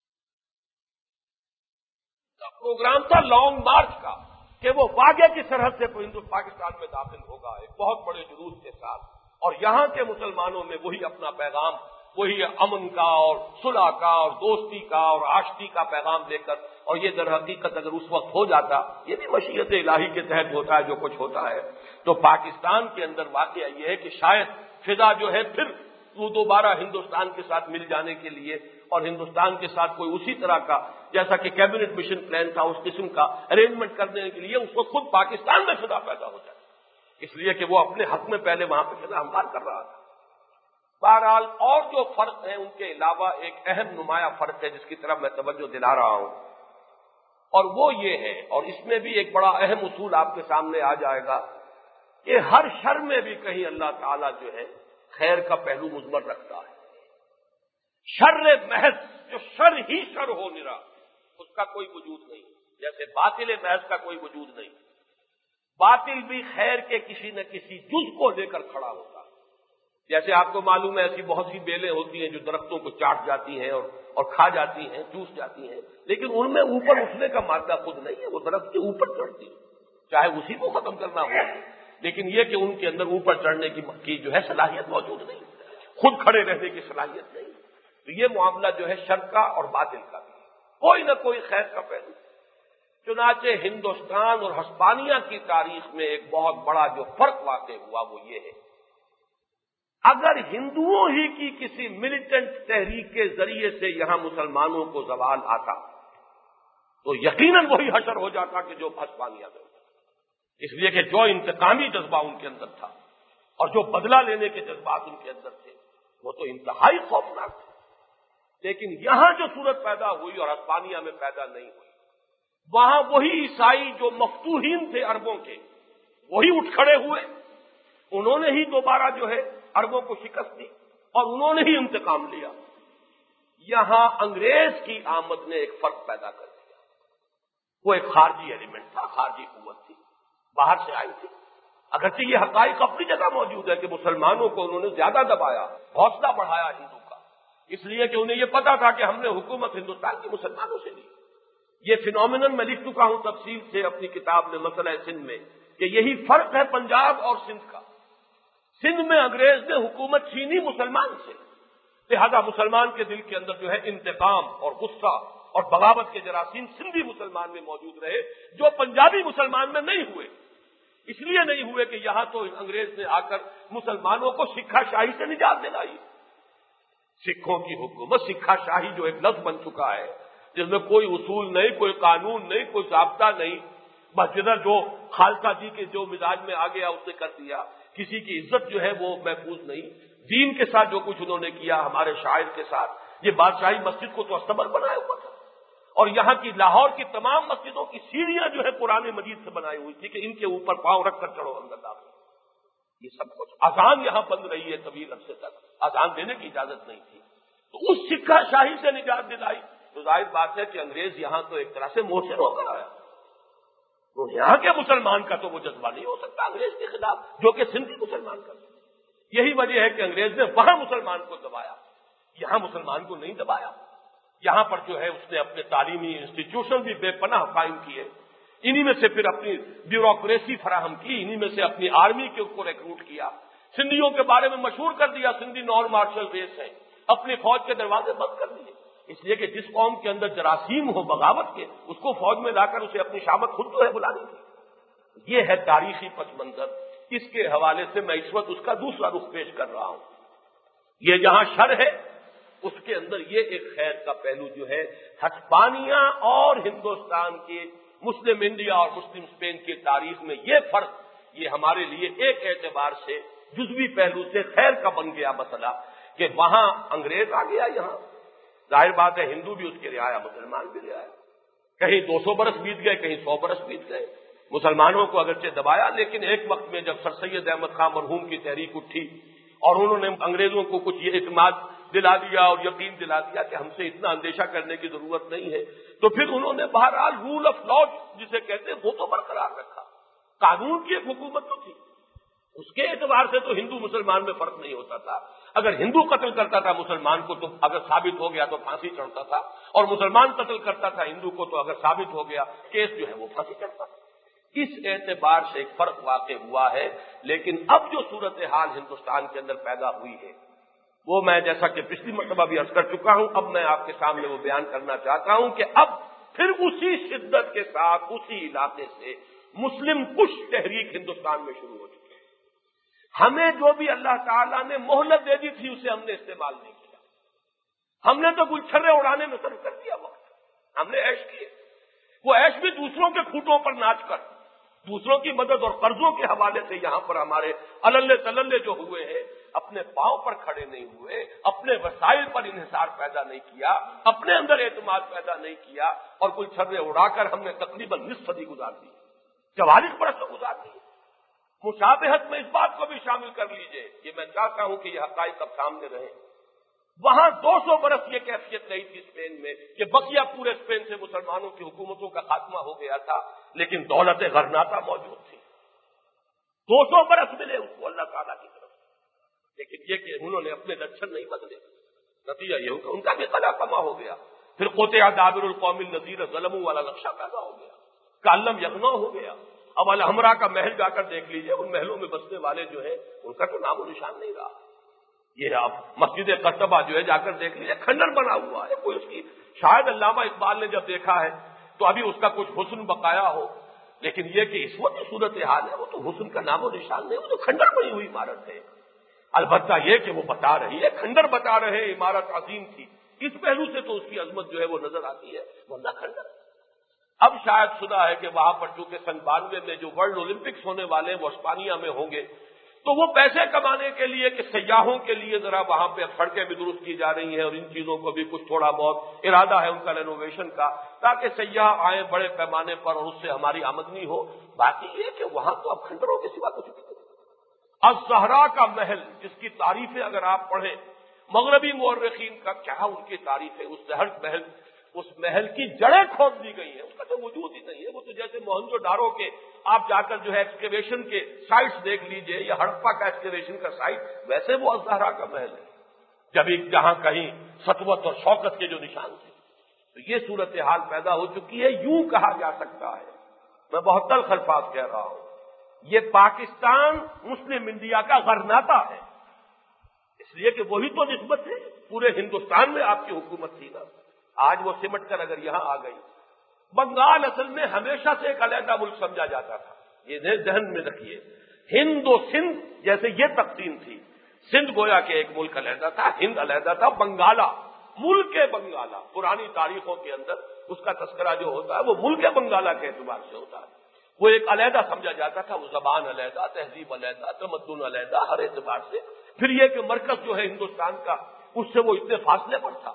پروگرام تھا لانگ مارچ کا کہ وہ واگے کی سرحد سے پاکستان میں داخل ہوگا ایک بہت بڑے جلوس کے ساتھ، اور یہاں کے مسلمانوں میں وہی اپنا پیغام، وہی امن کا اور صلح کا اور دوستی کا اور آشتی کا پیغام لے کر. اور یہ در حقیقت اگر اس وقت ہو جاتا، یہ بھی مشیت الہی کے تحت ہوتا ہے جو کچھ ہوتا ہے، تو پاکستان کے اندر واقعہ یہ ہے کہ شاید فضا جو ہے پھر وہ دوبارہ ہندوستان کے ساتھ مل جانے کے لیے اور ہندوستان کے ساتھ کوئی اسی طرح کا جیسا کہ کیبنٹ مشن پلان تھا اس قسم کا ارینجمنٹ کرنے کے لیے اس وقت خود پاکستان میں فضا پیدا ہو جائے، اس لیے کہ وہ اپنے حق میں پہلے وہاں پہ فضا ہموار کر رہا تھا. بہرحال اور جو فرق ہیں ان کے علاوہ ایک اہم نمایاں فرق ہے جس کی طرف میں توجہ دلا رہا ہوں، اور وہ یہ ہے، اور اس میں بھی ایک بڑا اہم اصول آپ کے سامنے آ جائے گا کہ ہر شر میں بھی کہیں اللہ تعالیٰ جو ہے خیر کا پہلو مضمر رکھتا ہے. شر محض جو شر ہی شر ہو نرا اس کا کوئی وجود نہیں، جیسے باطل محض کا کوئی وجود نہیں. باطل بھی خیر کے کسی نہ کسی جز کو لے کر کھڑا ہوتا ہے. جیسے آپ کو معلوم ہے ایسی بہت سی بیلیں ہوتی ہیں جو درختوں کو چاٹ جاتی ہیں اور اور کھا جاتی ہیں، چوس جاتی ہیں، لیکن ان میں اوپر اٹھنے کا مادہ خود نہیں ہے، وہ درخت کے اوپر چڑھتی ہے، چاہے اسی کو ختم کرنا ہو، لیکن یہ کہ ان کے اندر اوپر چڑھنے کی کی جو ہے صلاحیت موجود نہیں، خود کھڑے رہنے کی صلاحیت نہیں. تو یہ معاملہ جو ہے شر کا اور باطل کا بھی کوئی نہ کوئی خیر کا پہلو. چنانچہ ہندوستان اور ہسپانیہ کی تاریخ میں ایک بہت بڑا جو فرق واقع ہوا وہ یہ ہے، اگر ہندوؤں ہی کی کسی ملیٹنٹ تحریک کے ذریعے سے یہاں مسلمانوں کو زوال آتا تو یقیناً وہی حشر ہو جاتا کہ جو ہسپانیہ میں ہوتا، اس لیے کہ جو انتقامی جذبہ ان کے اندر تھا اور جو بدلہ لینے کے جذبات ان کے اندر تھے وہ تو انتہائی خوفناک تھے. لیکن یہاں جو صورت پیدا ہوئی اور ہسپانیہ میں پیدا نہیں ہوئی، وہاں وہی عیسائی جو مفتوحین تھے عربوں کے وہی اٹھ کھڑے ہوئے، انہوں نے ہی دوبارہ جو ہے عربوں کو شکست دی اور انہوں نے ہی انتقام لیا. یہاں انگریز کی آمد نے ایک فرق پیدا کر دیا. وہ ایک خارجی ایلیمنٹ تھا، خارجی قوت تھی، باہر سے آئی تھی. اگرچہ یہ حقائق اپنی جگہ موجود ہے کہ مسلمانوں کو انہوں نے زیادہ دبایا، حوصلہ بڑھایا ہندو کا، اس لیے کہ انہیں یہ پتا تھا کہ ہم نے حکومت ہندوستان کے مسلمانوں سے لی. یہ فینومینن میں لکھ چکا ہوں تفصیل سے اپنی کتاب میں مسئلہ سندھ میں کہ یہی فرق ہے پنجاب اور سندھ کا. سندھ میں انگریز نے حکومت چھینی مسلمان سے، لہذا مسلمان کے دل کے اندر جو ہے انتقام اور غصہ اور بغاوت کے جراثیم سندھی مسلمان میں موجود رہے جو پنجابی مسلمان میں نہیں ہوئے. اس لیے نہیں ہوئے کہ یہاں تو انگریز نے آ کر مسلمانوں کو سکھا شاہی سے نجات دلائی. سکھوں کی حکومت سکھا شاہی جو ایک لفظ بن چکا ہے جس میں کوئی اصول نہیں، کوئی قانون نہیں، کوئی ضابطہ نہیں، بس جدھر جو خالصہ جی کے جو مزاج میں آ گیا اس نے کر دیا. کسی کی عزت جو ہے وہ محفوظ نہیں. دین کے ساتھ جو کچھ انہوں نے کیا ہمارے شاعر کے ساتھ یہ بادشاہی مسجد کو تو استبر بنایا ہوا تھا، اور یہاں کی لاہور کی تمام مسجدوں کی سیڑھیاں جو ہے قرآن مجید سے بنائی ہوئی تھی کہ ان کے اوپر پاؤں رکھ کر چڑھو اندر داخل۔ یہ سب کچھ اذان یہاں بند رہی ہے طویل عرصے تک، اذان دینے کی اجازت نہیں تھی، تو اس سکہ شاہی سے نجات دلائی تو ظاہر بات ہے کہ انگریز یہاں تو ایک طرح سے موثر ہو کر آیا، تو یہاں کے مسلمان کا تو وہ جذبہ نہیں ہو سکتا انگریز کے خلاف جو کہ سندھی مسلمان کا۔ یہی وجہ ہے کہ انگریز نے وہاں مسلمان کو دبایا، یہاں مسلمان کو نہیں دبایا۔ یہاں پر جو ہے اس نے اپنے تعلیمی انسٹیٹیوشن بھی بے پناہ قائم کیے، انہی میں سے پھر اپنی بیوروکریسی فراہم کی، انہی میں سے اپنی آرمی کے کو ریکروٹ کیا، سندھیوں کے بارے میں مشہور کر دیا سندھی نان مارشل ریس ہے، اپنی فوج کے دروازے بند کر دیے، اس لیے کہ جس قوم کے اندر جراثیم ہو بغاوت کے اس کو فوج میں لا کر اسے اپنی شامت خود تو ہے بلانی تھی۔ یہ ہے تاریخی پس منظر، اس کے حوالے سے میں اس وقت اس کا دوسرا رخ پیش کر رہا ہوں۔ یہ جہاں شر ہے اس کے اندر یہ ایک خیر کا پہلو جو ہے ہسپانیہ اور ہندوستان کے مسلم انڈیا اور مسلم اسپین کی تاریخ میں یہ فرق، یہ ہمارے لیے ایک اعتبار سے جزوی پہلو سے خیر کا بن گیا مسئلہ کہ وہاں انگریز آ گیا، یہاں ظاہر بات ہے ہندو بھی اس کے رعایا، مسلمان بھی رعایا، کہیں دو سو برس بیت گئے، کہیں سو برس بیت گئے، مسلمانوں کو اگرچہ دبایا، لیکن ایک وقت میں جب سر سید احمد خان مرحوم کی تحریک اٹھی اور انہوں نے انگریزوں کو کچھ یہ اعتماد دلا دیا اور یقین دلا دیا کہ ہم سے اتنا اندیشہ کرنے کی ضرورت نہیں ہے، تو پھر انہوں نے بہرحال رول آف لا جسے کہتے ہیں وہ تو برقرار رکھا، قانون کی ایک حکومت تو تھی، اس کے اعتبار سے تو ہندو مسلمان میں فرق نہیں ہوتا تھا، اگر ہندو قتل کرتا تھا مسلمان کو تو اگر ثابت ہو گیا تو پھانسی چڑھتا تھا، اور مسلمان قتل کرتا تھا ہندو کو تو اگر ثابت ہو گیا کیس جو ہے وہ پھانسی چڑھتا تھا۔ اس اعتبار سے ایک فرق واقع ہوا ہے، لیکن اب جو صورتحال ہندوستان کے اندر پیدا ہوئی ہے وہ میں جیسا کہ پچھلی مرتبہ بھی عرض کر چکا ہوں، اب میں آپ کے سامنے وہ بیان کرنا چاہتا ہوں کہ اب پھر اسی شدت کے ساتھ اسی علاقے سے مسلم کش تحریک ہندوستان میں شروع ہو چکی ہے۔ ہمیں جو بھی اللہ تعالیٰ نے مہلت دے دی تھی اسے ہم نے استعمال نہیں کیا، ہم نے تو گلچھرے اڑانے میں صرف کر دیا وقت، ہم نے عیش کیے، وہ عیش بھی دوسروں کے کھوٹوں پر ناچ کر، دوسروں کی مدد اور قرضوں کے حوالے سے یہاں پر ہمارے اللے تللے جو ہوئے ہیں، اپنے پاؤں پر کھڑے نہیں ہوئے، اپنے وسائل پر انحصار پیدا نہیں کیا، اپنے اندر اعتماد پیدا نہیں کیا، اور کوئی چھرے اڑا کر ہم نے تقریباً نصف صدی گزار دی، چوالیس برس تو گزار دی۔ مشابہت میں اس بات کو بھی شامل کر لیجئے، یہ میں چاہتا ہوں کہ یہ حقائق اب سامنے رہیں، وہاں دو سو برس یہ کیفیت نہیں تھی اسپین میں کہ بقیہ پورے اسپین سے مسلمانوں کی حکومتوں کا خاتمہ ہو گیا تھا، لیکن دولت غرناطہ موجود تھی، دو سو برس ملے اس کو اللہ تعالیٰ کی طرف، لیکن یہ کہ انہوں نے اپنے لچھن نہیں بدلے، نتیجہ یہ ہوگا ان کا بھی قلع کما ہو گیا، پھر قطع دابر القوم النذیر ظلموا والا نقشہ پیدا ہو گیا، کالم یغنا ہو گیا۔ اب الحمرا کا محل جا کر دیکھ لیجئے، ان محلوں میں بسنے والے جو ہیں ان کا تو نام و نشان نہیں رہا، یہ اب مسجد قرطبہ جو ہے جا کر دیکھ لیجیے کھنڈر بنا ہوا ہے، کوئی اس کی شاید علامہ اقبال نے جب دیکھا ہے تو ابھی اس کا کچھ حسن بقایا ہو، لیکن یہ کہ اس وقت صورت حال ہے وہ تو حسن کا نام و نشان نہیں، وہ تو کھنڈر بنی ہوئی عمارت ہے۔ البتہ یہ کہ وہ بتا رہی ہے، کھنڈر بتا رہے عمارت عظیم تھی، اس پہلو سے تو اس کی عظمت جو ہے وہ نظر آتی ہے، ورنہ کھنڈر۔ اب شاید سنا ہے کہ وہاں پر چونکہ سن بانوے میں جو ورلڈ اولمپکس ہونے والے ہیں وہ اسپانیہ میں ہوں گے، تو وہ پیسے کمانے کے لیے کہ سیاحوں کے لیے ذرا وہاں پہ سڑکیں بھی درست کی جا رہی ہیں اور ان چیزوں کو بھی کچھ تھوڑا بہت ارادہ ہے ان کا رینوویشن کا، تاکہ سیاح آئیں بڑے پیمانے پر اور اس سے ہماری آمدنی ہو۔ باقی یہ کہ وہاں تو اب کھنڈروں کے سوا کچھ نہیں۔ الزہرا کا محل جس کی تعریفیں اگر آپ پڑھیں، مغربی مورخین کا کیا ان کی تعریف ہے، اس زہر محل، اس محل کی جڑیں کھود دی گئی ہیں، اس کا تو وجود ہی نہیں ہے، وہ تو جیسے موہنجو ڈارو کے آپ جا کر جو ہے ایکسکیویشن کے سائٹس دیکھ لیجئے یا ہڑپا کا ایکسکیویشن کا سائٹ، ویسے وہ الزہرا کا محل ہے، جب ایک جہاں کہیں سطوت اور شوکت کے جو نشان تھے۔ تو یہ صورتحال پیدا ہو چکی ہے، یوں کہا جا سکتا ہے، میں بہت تلخ الفاظ کہہ رہا ہوں، یہ پاکستان مسلم انڈیا کا غرناطہ ہے، اس لیے کہ وہی تو نسبت ہے، پورے ہندوستان میں آپ کی حکومت تھی نا، آج وہ سمٹ کر اگر یہاں آ گئی۔ بنگال اصل میں ہمیشہ سے ایک علیحدہ ملک سمجھا جاتا تھا، یہ ذہن میں رکھیے، ہند و سندھ جیسے یہ تقسیم تھی، سندھ گویا کہ ایک ملک علیحدہ تھا، ہند علیحدہ تھا، بنگالہ ملک بنگالہ پرانی تاریخوں کے اندر اس کا تذکرہ جو ہوتا ہے وہ ملک بنگالہ کے اعتبار سے ہوتا ہے، وہ ایک علیحدہ سمجھا جاتا تھا، وہ زبان علیحدہ، تہذیب علیحدہ، تمدن علیحدہ، ہر اعتبار سے۔ پھر یہ کہ مرکز جو ہے ہندوستان کا اس سے وہ اتنے فاصلے پر تھا،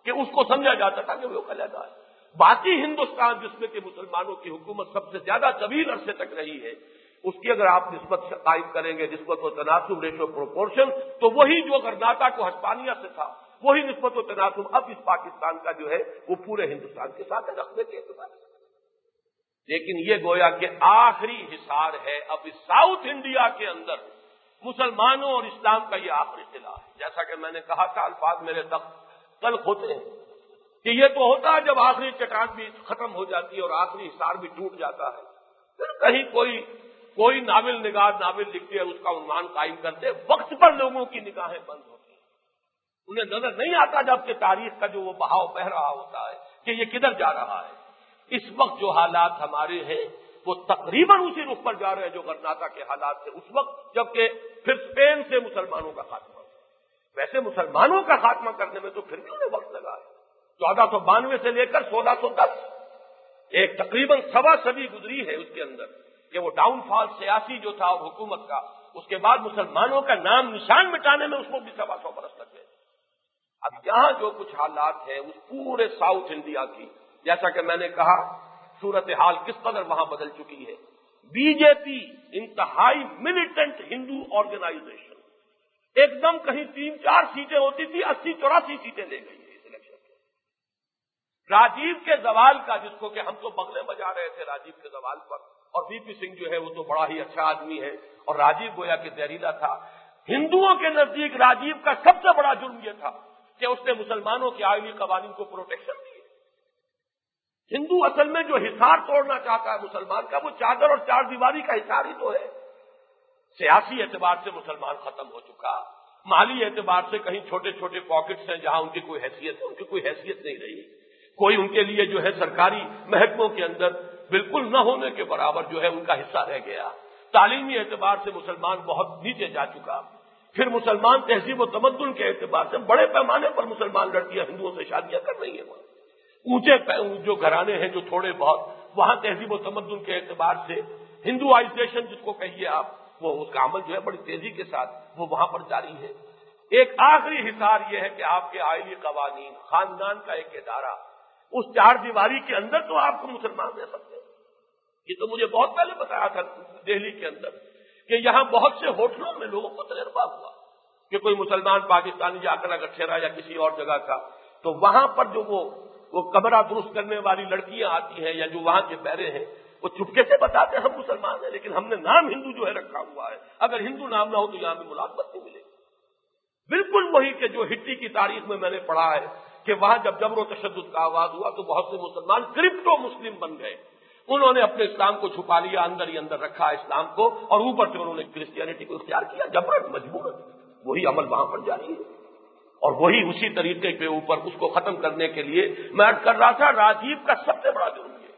کہ اس کو سمجھا جاتا تھا کہ وہ علیحدہ ہے۔ باقی ہندوستان جس میں کہ مسلمانوں کی حکومت سب سے زیادہ طویل عرصے تک رہی ہے، اس کی اگر آپ نسبت قائم کریں گے، نسبت و تناسب ریشو پروپورشن، تو وہی جو کرناٹک و ہسپانیہ سے تھا وہی نسبت و تناسب اب اس پاکستان کا جو ہے وہ پورے ہندوستان کے ساتھ رقبے کے اعتبار سے۔ لیکن یہ گویا کہ آخری حصار ہے اب اس ساؤتھ انڈیا کے اندر مسلمانوں اور اسلام کا یہ آخری قلعہ ہے۔ جیسا کہ میں نے کہا تھا، الفاظ میرے تک تلخ ہوتے ہیں کہ یہ تو ہوتا ہے جب آخری چٹان بھی ختم ہو جاتی ہے اور آخری حصار بھی ٹوٹ جاتا ہے، پھر کہیں کوئی کوئی ناول نگار ناول لکھتے ہیں، اس کا عنوان قائم کرتے، وقت پر لوگوں کی نگاہیں بند ہوتی ہیں، انہیں نظر نہیں آتا جب کہ تاریخ کا جو وہ بہاؤ بہ رہا ہوتا ہے کہ یہ کدھر جا رہا ہے۔ اس وقت جو حالات ہمارے ہیں وہ تقریباً اسی رخ پر جا رہے ہیں جو کرناٹک کے حالات تھے اس وقت، جبکہ پھر اسپین سے مسلمانوں کا خاتمہ ہوا۔ ویسے مسلمانوں کا خاتمہ کرنے میں تو پھر بھی انہیں وقت لگا ہے، چودہ سو بانوے سے لے کر سولہ سو دس، ایک تقریباً سوا صدی گزری ہے اس کے اندر کہ وہ ڈاؤن فال سیاسی جو تھا اور حکومت کا، اس کے بعد مسلمانوں کا نام نشان مٹانے میں اس کو بھی سوا سو برس لگ گئے۔ اب یہاں جو کچھ حالات ہیں اس پورے ساؤتھ انڈیا کی، جیسا کہ میں نے کہا صورتحال کس قدر وہاں بدل چکی ہے۔ بی جے پی انتہائی ملیٹنٹ ہندو آرگنائزیشن، ایک دم کہیں تین چار سیٹیں ہوتی تھی، اسی چوراسی سیٹیں لے گئی ہے اس الیکشن میں۔ راجیو کے زوال کا، جس کو کہ ہم تو بغلے بجا رہے تھے راجیو کے زوال پر، اور بی پی سنگھ جو ہے وہ تو بڑا ہی اچھا آدمی ہے اور راجیو گویا کہ زہریلا تھا، ہندوؤں کے نزدیک راجیو کا سب سے بڑا جرم یہ تھا کہ اس نے مسلمانوں کے آئینی قوانین کو پروٹیکشن دی۔ ہندو اصل میں جو حصار توڑنا چاہتا ہے مسلمان کا، وہ چادر اور چار دیواری کا حصار ہی تو ہے۔ سیاسی اعتبار سے مسلمان ختم ہو چکا، مالی اعتبار سے کہیں چھوٹے چھوٹے پاکٹس ہیں جہاں ان کی کوئی حیثیت ہے، ان کی کوئی حیثیت نہیں رہی، کوئی ان کے لیے جو ہے سرکاری محکموں کے اندر بالکل نہ ہونے کے برابر جو ہے ان کا حصہ رہ گیا۔ تعلیمی اعتبار سے مسلمان بہت نیچے جا چکا، پھر مسلمان تہذیب و تمدن کے اعتبار سے بڑے پیمانے پر مسلمان لڑکیاں ہندوؤں سے شادیاں کر رہی ہیں، اونچے جو گھرانے ہیں جو تھوڑے بہت، وہاں تہذیب و تمدن کے اعتبار سے ہندوائزیشن جس کو کہیے آپ، وہ اس کا عمل جو ہے بڑی تیزی کے ساتھ وہ وہاں پر جاری ہے۔ ایک آخری حصار یہ ہے کہ آپ کے آئینی قوانین، خاندان کا ایک ادارہ، اس چار دیواری کے اندر تو آپ کو مسلمان رہ سکتے ہیں۔ یہ تو مجھے بہت پہلے بتایا تھا دہلی کے اندر کہ یہاں بہت سے ہوٹلوں میں لوگوں کو تجربہ ہوا کہ کوئی مسلمان پاکستانی یا اکلا گٹھیرا یا کسی اور جگہ کا، تو وہاں پر جو وہ وہ کمرہ درست کرنے والی لڑکیاں آتی ہیں یا جو وہاں کے بہرے ہیں، وہ چپکے سے بتاتے ہیں ہم مسلمان ہیں لیکن ہم نے نام ہندو جو ہے رکھا ہوا ہے، اگر ہندو نام نہ ہو تو یہاں بھی ملازمت نہیں ملے گی۔ بالکل وہی کہ جو ہٹی کی تاریخ میں میں نے پڑھا ہے کہ وہاں جب جبر و تشدد کا آغاز ہوا تو بہت سے مسلمان کرپٹو مسلم بن گئے، انہوں نے اپنے اسلام کو چھپا لیا، اندر ہی اندر رکھا اسلام کو، اور اوپر سے انہوں نے کرسچینٹی کو اختیار کیا، جبرن مجبورن۔ وہی عمل وہاں پر جاری ہے اور وہی اسی طریقے کے اوپر اس کو ختم کرنے کے لیے میں عرض کر رہا تھا راجیو کا سب سے بڑا جرم یہ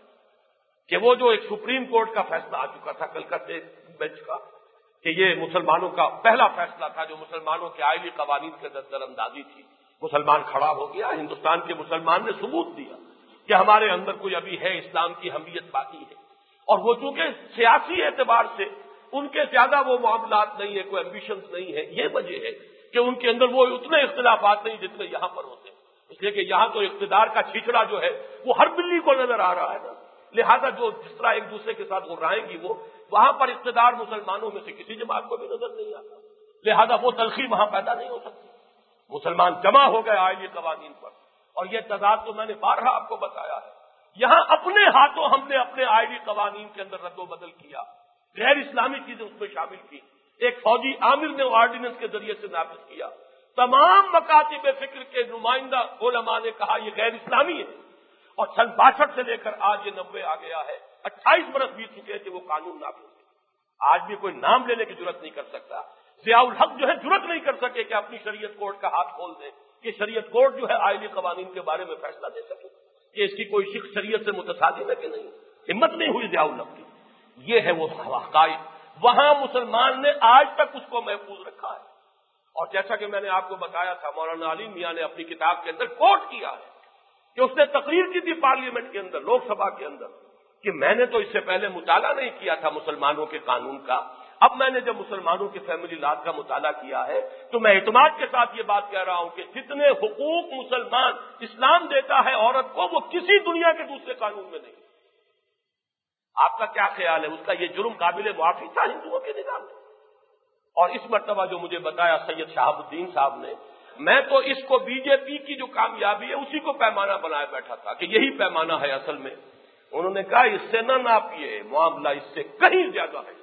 کہ وہ جو ایک سپریم کورٹ کا فیصلہ آ چکا تھا کلکتے بینچ کا کہ یہ مسلمانوں کا پہلا فیصلہ تھا جو مسلمانوں کے آئینی قوانین کے در اندازی تھی، مسلمان کھڑا ہو گیا، ہندوستان کے مسلمان نے ثبوت دیا کہ ہمارے اندر کوئی ابھی ہے، اسلام کی حمیت باقی ہے، اور وہ چونکہ سیاسی اعتبار سے ان کے زیادہ وہ معاملات نہیں ہے، کوئی ایمبیشنز نہیں ہے، یہ وجہ ہے کہ ان کے اندر وہ اتنے اختلافات نہیں جتنے یہاں پر ہوتے ہیں، اس لیے کہ یہاں تو اقتدار کا چھیچڑا جو ہے وہ ہر بلی کو نظر آ رہا ہے نا، لہذا جو جس طرح ایک دوسرے کے ساتھ غرائیں گی وہ وہاں پر اقتدار مسلمانوں میں سے کسی جماعت کو بھی نظر نہیں آتا، لہذا وہ تلخی وہاں پیدا نہیں ہو سکتی۔ مسلمان جمع ہو گئے آئینی قوانین پر، اور یہ تضاد تو میں نے بارہا آپ کو بتایا ہے، یہاں اپنے ہاتھوں ہم نے اپنے آئینی قوانین کے اندر رد و بدل کیا، غیر اسلامی چیزیں اس میں شامل کی، ایک فوجی عامر نے آرڈیننس کے ذریعے سے نافذ کیا، تمام مکاتب فکر کے نمائندہ علماء نے کہا یہ غیر اسلامی ہے، اور سن باسٹھ سے لے کر آج یہ نبے آ گیا ہے، اٹھائیس برس بیت چکے تھے وہ قانون نافذ ہے، آج بھی کوئی نام لینے کی جرت نہیں کر سکتا۔ ضیاء الحق جو ہے جرت نہیں کر سکے کہ اپنی شریعت کورٹ کا ہاتھ کھول دیں کہ شریعت کورٹ جو ہے آئینی قوانین کے بارے میں فیصلہ دے سکے کہ اس کی کوئی شخص شریعت سے متصادم ہے کہ نہیں، ہمت نہیں ہوئی ضیاء الحق کی۔ یہ ہے وہ حقائق، وہاں مسلمان نے آج تک اس کو محفوظ رکھا ہے، اور جیسا کہ میں نے آپ کو بتایا تھا مولانا علی میاں نے اپنی کتاب کے اندر کوٹ کیا ہے کہ اس نے تقریر کی تھی پارلیمنٹ کے اندر، لوک سبھا کے اندر، کہ میں نے تو اس سے پہلے مطالعہ نہیں کیا تھا مسلمانوں کے قانون کا، اب میں نے جب مسلمانوں کے فیملی لاز کا مطالعہ کیا ہے تو میں اعتماد کے ساتھ یہ بات کہہ رہا ہوں کہ جتنے حقوق مسلمان اسلام دیتا ہے عورت کو وہ کسی دنیا کے دوسرے قانون میں نہیں۔ آپ کا کیا خیال ہے، اس کا یہ جرم قابل معافی تھا ہندوؤں کے نظام میں؟ اور اس مرتبہ جو مجھے بتایا سید شہاب الدین صاحب نے، میں تو اس کو بی جے پی کی جو کامیابی ہے اسی کو پیمانہ بنائے بیٹھا تھا کہ یہی پیمانہ ہے اصل میں۔ انہوں نے کہا اس سے نہ ناپیے، معاملہ اس سے کہیں زیادہ ہے،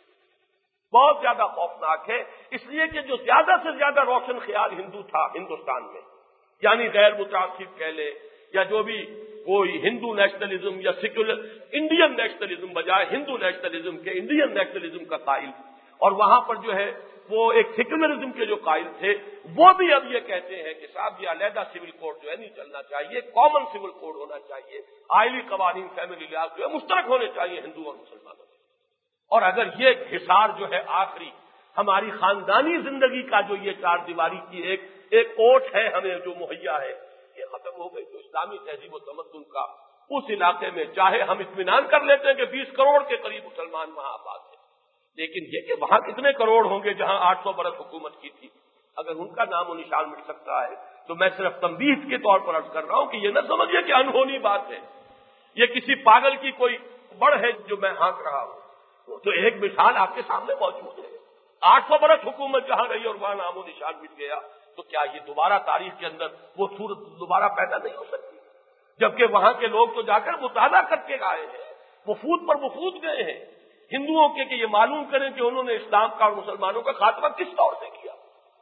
بہت زیادہ خوفناک ہے، اس لیے کہ جو زیادہ سے زیادہ روشن خیال ہندو تھا ہندوستان میں، یعنی غیر متعصب کہہ لے یا جو بھی کوئی ہندو نیشنلزم یا سیکولر انڈین نیشنلزم بجائے ہندو نیشنلزم کے انڈین نیشنلزم کا قائل، اور وہاں پر جو ہے وہ ایک سیکولرزم کے جو قائل تھے وہ بھی اب یہ کہتے ہیں کہ صاحب یہ علیحدہ سول کوڈ جو ہے نہیں چلنا چاہیے، کامن سول کوڈ ہونا چاہیے، آئلی قوانین فیملی لاز جو ہے مشترک ہونے چاہیے ہندو اور مسلمانوں میں۔ اور اگر یہ حصار جو ہے آخری ہماری خاندانی زندگی کا جو یہ چار دیواری کی ایک ایک اوٹ ہے ہمیں جو مہیا ہے یہ ختم ہو گئی تو اسلامی تہذیب و تمدن کا اس علاقے میں چاہے ہم اطمینان کر لیتے ہیں کہ بیس کروڑ کے قریب مسلمان وہاں آباد ہیں، لیکن یہ کہ وہاں کتنے کروڑ ہوں گے جہاں آٹھ سو برس حکومت کی تھی، اگر ان کا نام و نشان مٹ سکتا ہے تو میں صرف تنبیہ کے طور پر عرض کر رہا ہوں کہ یہ نہ سمجھیے کہ انہونی بات ہے، یہ کسی پاگل کی کوئی بڑھ ہے جو میں ہانک رہا ہوں، تو ایک مثال آپ کے سامنے موجود ہے۔ آٹھ سو برس حکومت جہاں رہی اور وہاں نام و نشان مٹ گیا تو کیا یہ دوبارہ تاریخ کے اندر وہ صورت دوبارہ پیدا نہیں ہو سکتی؟ جبکہ وہاں کے لوگ تو جا کر مطالعہ کر کے آئے ہیں، وفود پر وفود گئے ہیں ہندوؤں کے کہ یہ معلوم کریں کہ انہوں نے اسلام کا اور مسلمانوں کا خاتمہ کس طور سے کیا،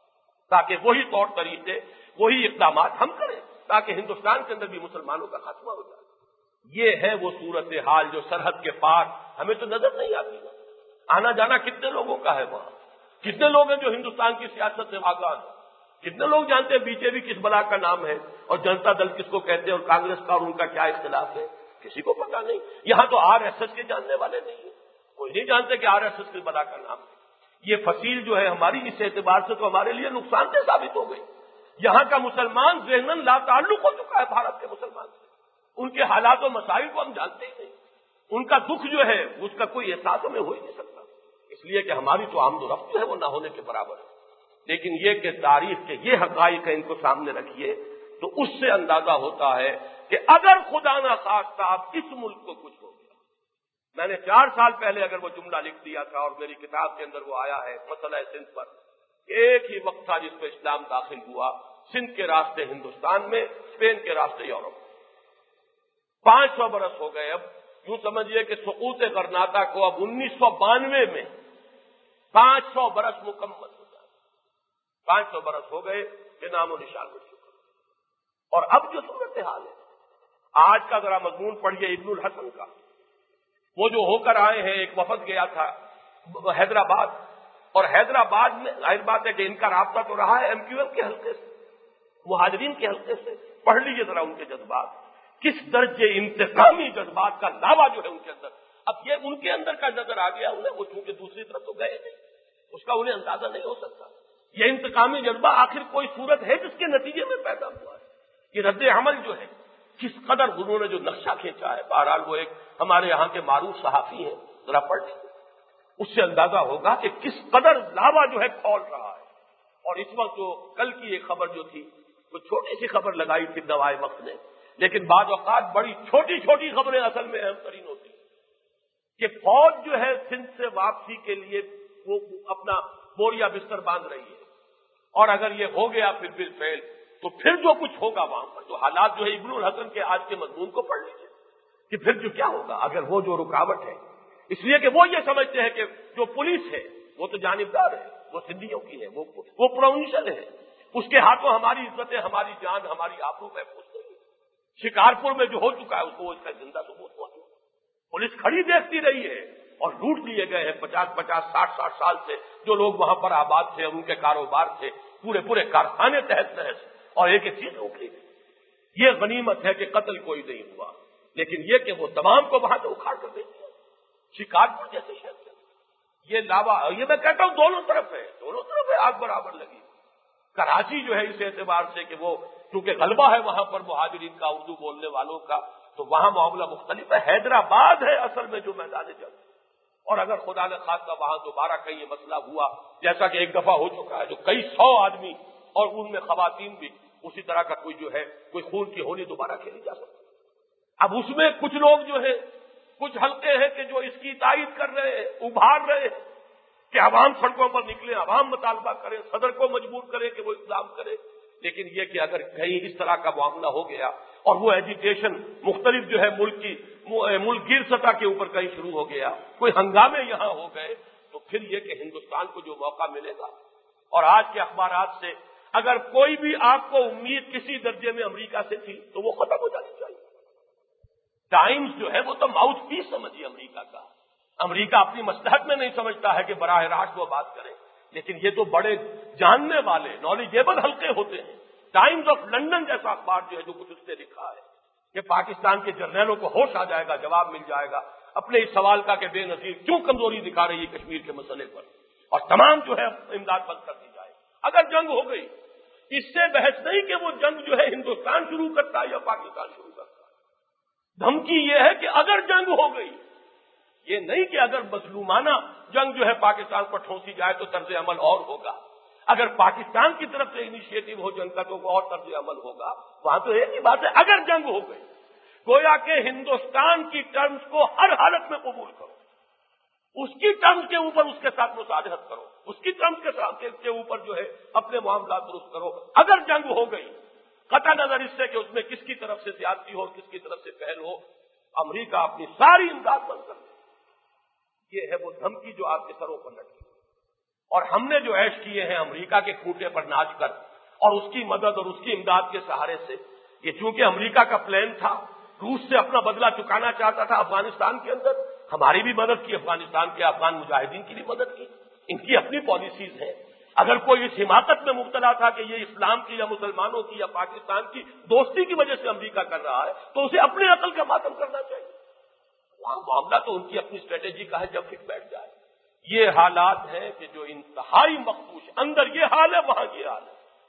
تاکہ وہی طور طریقے وہی اقدامات ہم کریں تاکہ ہندوستان کے اندر بھی مسلمانوں کا خاتمہ ہو جائے۔ یہ ہے وہ صورتحال جو سرحد کے پار ہمیں تو نظر نہیں آتی، آنا جانا کتنے لوگوں کا ہے وہاں، کتنے لوگ ہیں جو ہندوستان کی سیاست سے آگاہ ہیں، کتنے لوگ جانتے ہیں بی جے پی کس بلا کا نام ہے اور جنتا دل کس کو کہتے ہیں اور کانگریس کا اور ان کا کیا اختلاف ہے، کسی کو پتا نہیں۔ یہاں تو آر ایس ایس کے جاننے والے نہیں ہیں، کوئی نہیں جانتے کہ آر ایس ایس کس بلا کا نام ہے۔ یہ فصیل جو ہے ہماری اس اعتبار سے تو ہمارے لیے نقصان دہ ثابت ہو گئی، یہاں کا مسلمان ذہناً لا تعلق ہو چکا ہے بھارت کے مسلمان سے، ان کے حالات و مسائل کو ہم جانتے ہی نہیں، ان کا دکھ جو ہے اس کا کوئی احساس ہمیں ہو ہی نہیں سکتا، اس لیے کہ ہماری تو آمد و رفت جو ہے وہ نہ ہونے کے برابر ہے۔ لیکن یہ کہ تاریخ کے یہ حقائق ہیں ان کو سامنے رکھیے تو اس سے اندازہ ہوتا ہے کہ اگر خدا نہ خواستہ اب اس ملک کو کچھ ہو گیا، میں نے چار سال پہلے اگر وہ جملہ لکھ دیا تھا اور میری کتاب کے اندر وہ آیا ہے مسئلہ سندھ پر، ایک ہی وقت تھا جس پہ اسلام داخل ہوا، سندھ کے راستے ہندوستان میں، اسپین کے راستے یورپ میں، پانچ سو برس ہو گئے۔ اب یوں سمجھیے کہ سقوط غرناطہ کو اب انیس سو بانوے میں پانچ سو برس مکمل ہو جائے، پانچ سو برس ہو گئے کہ نام و نشان مٹ چکا۔ اور اب جو صورتحال ہے آج کا ذرا مضمون پڑھیے ابن الحسن کا، وہ جو ہو کر آئے ہیں، ایک وفد گیا تھا حیدرآباد، اور حیدرآباد میں ظاہر بات ہے کہ ان کا رابطہ تو رہا ہے ایم کیو ایم کے حلقے سے، مہاجرین کے حلقے سے، پڑھ لیجیے ذرا ان کے جذبات، کس درجے انتقامی جذبات کا لاوا جو ہے ان کے اندر۔ اب یہ ان کے اندر کا نظر آ گیا انہیں، وہ چونکہ دوسری طرف تو گئے نہیں، اس کا انہیں اندازہ نہیں ہو سکتا۔ یہ انتقامی جذبہ آخر کوئی صورت ہے جس کے نتیجے میں پیدا ہوا ہے، یہ رد عمل جو ہے کس قدر انہوں نے جو نقشہ کھینچا ہے۔ بہرحال وہ ایک ہمارے یہاں کے معروف صحافی ہیں، ذرا پڑھ لیجیے، اس سے اندازہ ہوگا کہ کس قدر لاوا جو ہے کھول رہا ہے۔ اور اس وقت جو کل کی ایک خبر جو تھی وہ چھوٹی سی خبر لگائی تھی دوائے وقت نے، لیکن بعض اوقات بڑی چھوٹی چھوٹی خبریں اصل میں اہم ترین ہوتی ہیں، کہ فوج جو ہے سندھ سے واپسی کے لیے وہ اپنا بوریا بستر باندھ رہی ہے، اور اگر یہ ہو گیا پھر پھر فیل تو پھر جو کچھ ہوگا وہاں پر جو حالات جو ہے ابن الحسن کے آج کے مضمون کو پڑھ لیجیے کہ پھر جو کیا ہوگا اگر وہ جو رکاوٹ ہے، اس لیے کہ وہ یہ سمجھتے ہیں کہ جو پولیس ہے وہ تو جانبدار ہے، وہ سندھیوں کی ہے، وہ وہ پروونشل ہے، اس کے ہاتھوں ہماری عزتیں، ہماری جان، ہماری آبرو محفوظ نہیں ہے۔ شکارپور میں جو ہو چکا ہے اس کو اس کا زندہ ثبوت ہوا، پولیس کھڑی دیکھتی رہی ہے اور لوٹ لیے گئے ہیں پچاس پچاس ساٹھ ساٹھ سال سے جو لوگ وہاں پر آباد تھے اور ان کے کاروبار تھے، پورے پورے کارخانے تحت تحت، اور ایک ایک چیز روک لی گئی۔ یہ غنیمت ہے کہ قتل کوئی نہیں ہوا، لیکن یہ کہ وہ تمام کو وہاں سے اکھاڑ کر دے دیا شکارپور جیسے شہر سے۔ یہ لاوا، یہ میں کہتا ہوں دونوں طرف ہے، دونوں طرف ہے آگ برابر لگی۔ کراچی جو ہے اس اعتبار سے کہ وہ چونکہ غلبہ ہے وہاں پر مہاجرین کا، اردو بولنے والوں کا، تو وہاں معاملہ مختلف ہے۔ حیدرآباد ہے اصل میں جو میدان جنگ، اور اگر خدا نے خاصا وہاں دوبارہ کہیں یہ مسئلہ ہوا، جیسا کہ ایک دفعہ ہو چکا ہے، جو کئی سو آدمی اور ان میں خواتین بھی، اسی طرح کا کوئی جو ہے کوئی خون کی ہولی دوبارہ کھیلی جا سکتی ہے۔ اب اس میں کچھ لوگ جو ہے، کچھ حلقے ہیں کہ جو اس کی تائید کر رہے ہیں، ابھار رہے ہیں کہ عوام سڑکوں پر نکلے، عوام مطالبہ کریں، صدر کو مجبور کریں کہ وہ اقدام کرے۔ لیکن یہ کہ اگر کہیں اس طرح کا معاملہ ہو گیا اور وہ ایجیٹیشن مختلف جو ہے ملک کی ملک گیر سطح کے اوپر کہیں شروع ہو گیا، کوئی ہنگامے یہاں ہو گئے، تو پھر یہ کہ ہندوستان کو جو موقع ملے گا، اور آج کے اخبارات سے اگر کوئی بھی آپ کو امید کسی درجے میں امریکہ سے تھی تو وہ ختم ہو جانی چاہیے۔ ٹائمز جو ہے وہ تو ماؤتھ پیس سمجھیے امریکہ کا، امریکہ اپنی مصلحت میں نہیں سمجھتا ہے کہ براہ راست وہ بات کریں، لیکن یہ تو بڑے جاننے والے نالجیبل حلقے ہوتے ہیں۔ ٹائمز آف لنڈن جیسا اخبار جو ہے جو کچھ اس نے لکھا ہے کہ پاکستان کے جرنیلوں کو ہوش آ جائے گا، جواب مل جائے گا اپنے اس سوال کا کہ بے نظیر کیوں کمزوری دکھا رہی ہے کشمیر کے مسئلے پر، اور تمام جو ہے امداد بند کر دی جائے۔ اگر جنگ ہو گئی، اس سے بحث نہیں کہ وہ جنگ جو ہے ہندوستان شروع کرتا ہے یا پاکستان شروع کرتا ہے، دھمکی یہ ہے کہ اگر جنگ ہو گئی، یہ نہیں کہ اگر مظلومانہ جنگ جو ہے پاکستان پر ٹھونسی جائے تو طرز عمل اور ہوگا، اگر پاکستان کی طرف سے انیشیٹو ہو جنگ کا تو اور طرز عمل ہوگا۔ وہاں تو ایک ہی بات ہے، اگر جنگ ہو گئی، گویا کہ ہندوستان کی ٹرمز کو ہر حالت میں قبول کرو، اس کی ٹرمز کے اوپر اس کے ساتھ مصالحت کرو، اس کی ٹرمز کے ساتھ کے اوپر جو ہے اپنے معاملات درست کرو۔ اگر جنگ ہو گئی، قطع نظر اس سے کہ اس میں کس کی طرف سے زیادتی ہو اور کس کی طرف سے پہل ہو، امریکہ اپنی ساری امداد بند کر دے۔ یہ ہے وہ دھمکی جو آپ کے سروں پر لٹکی، اور ہم نے جو عیش کیے ہیں امریکہ کے کھوٹے پر ناچ کر اور اس کی مدد اور اس کی امداد کے سہارے سے، یہ چونکہ امریکہ کا پلان تھا، روس سے اپنا بدلہ چکانا چاہتا تھا افغانستان کے اندر، ہماری بھی مدد کی، افغانستان کے افغان مجاہدین کی بھی مدد کی، ان کی اپنی پالیسیز ہیں۔ اگر کوئی اس حماقت میں مبتلا تھا کہ یہ اسلام کی یا مسلمانوں کی یا پاکستان کی دوستی کی وجہ سے امریکہ کر رہا ہے، تو اسے اپنے عقل کا ماتم کرنا چاہیے۔ وہاں معاملہ تو ان کی اپنی اسٹریٹجی کا ہے، جب فٹ بیٹھ جائے۔ یہ حالات ہیں کہ جو انتہائی مخدوش، اندر یہ حال ہے وہاں یہ حال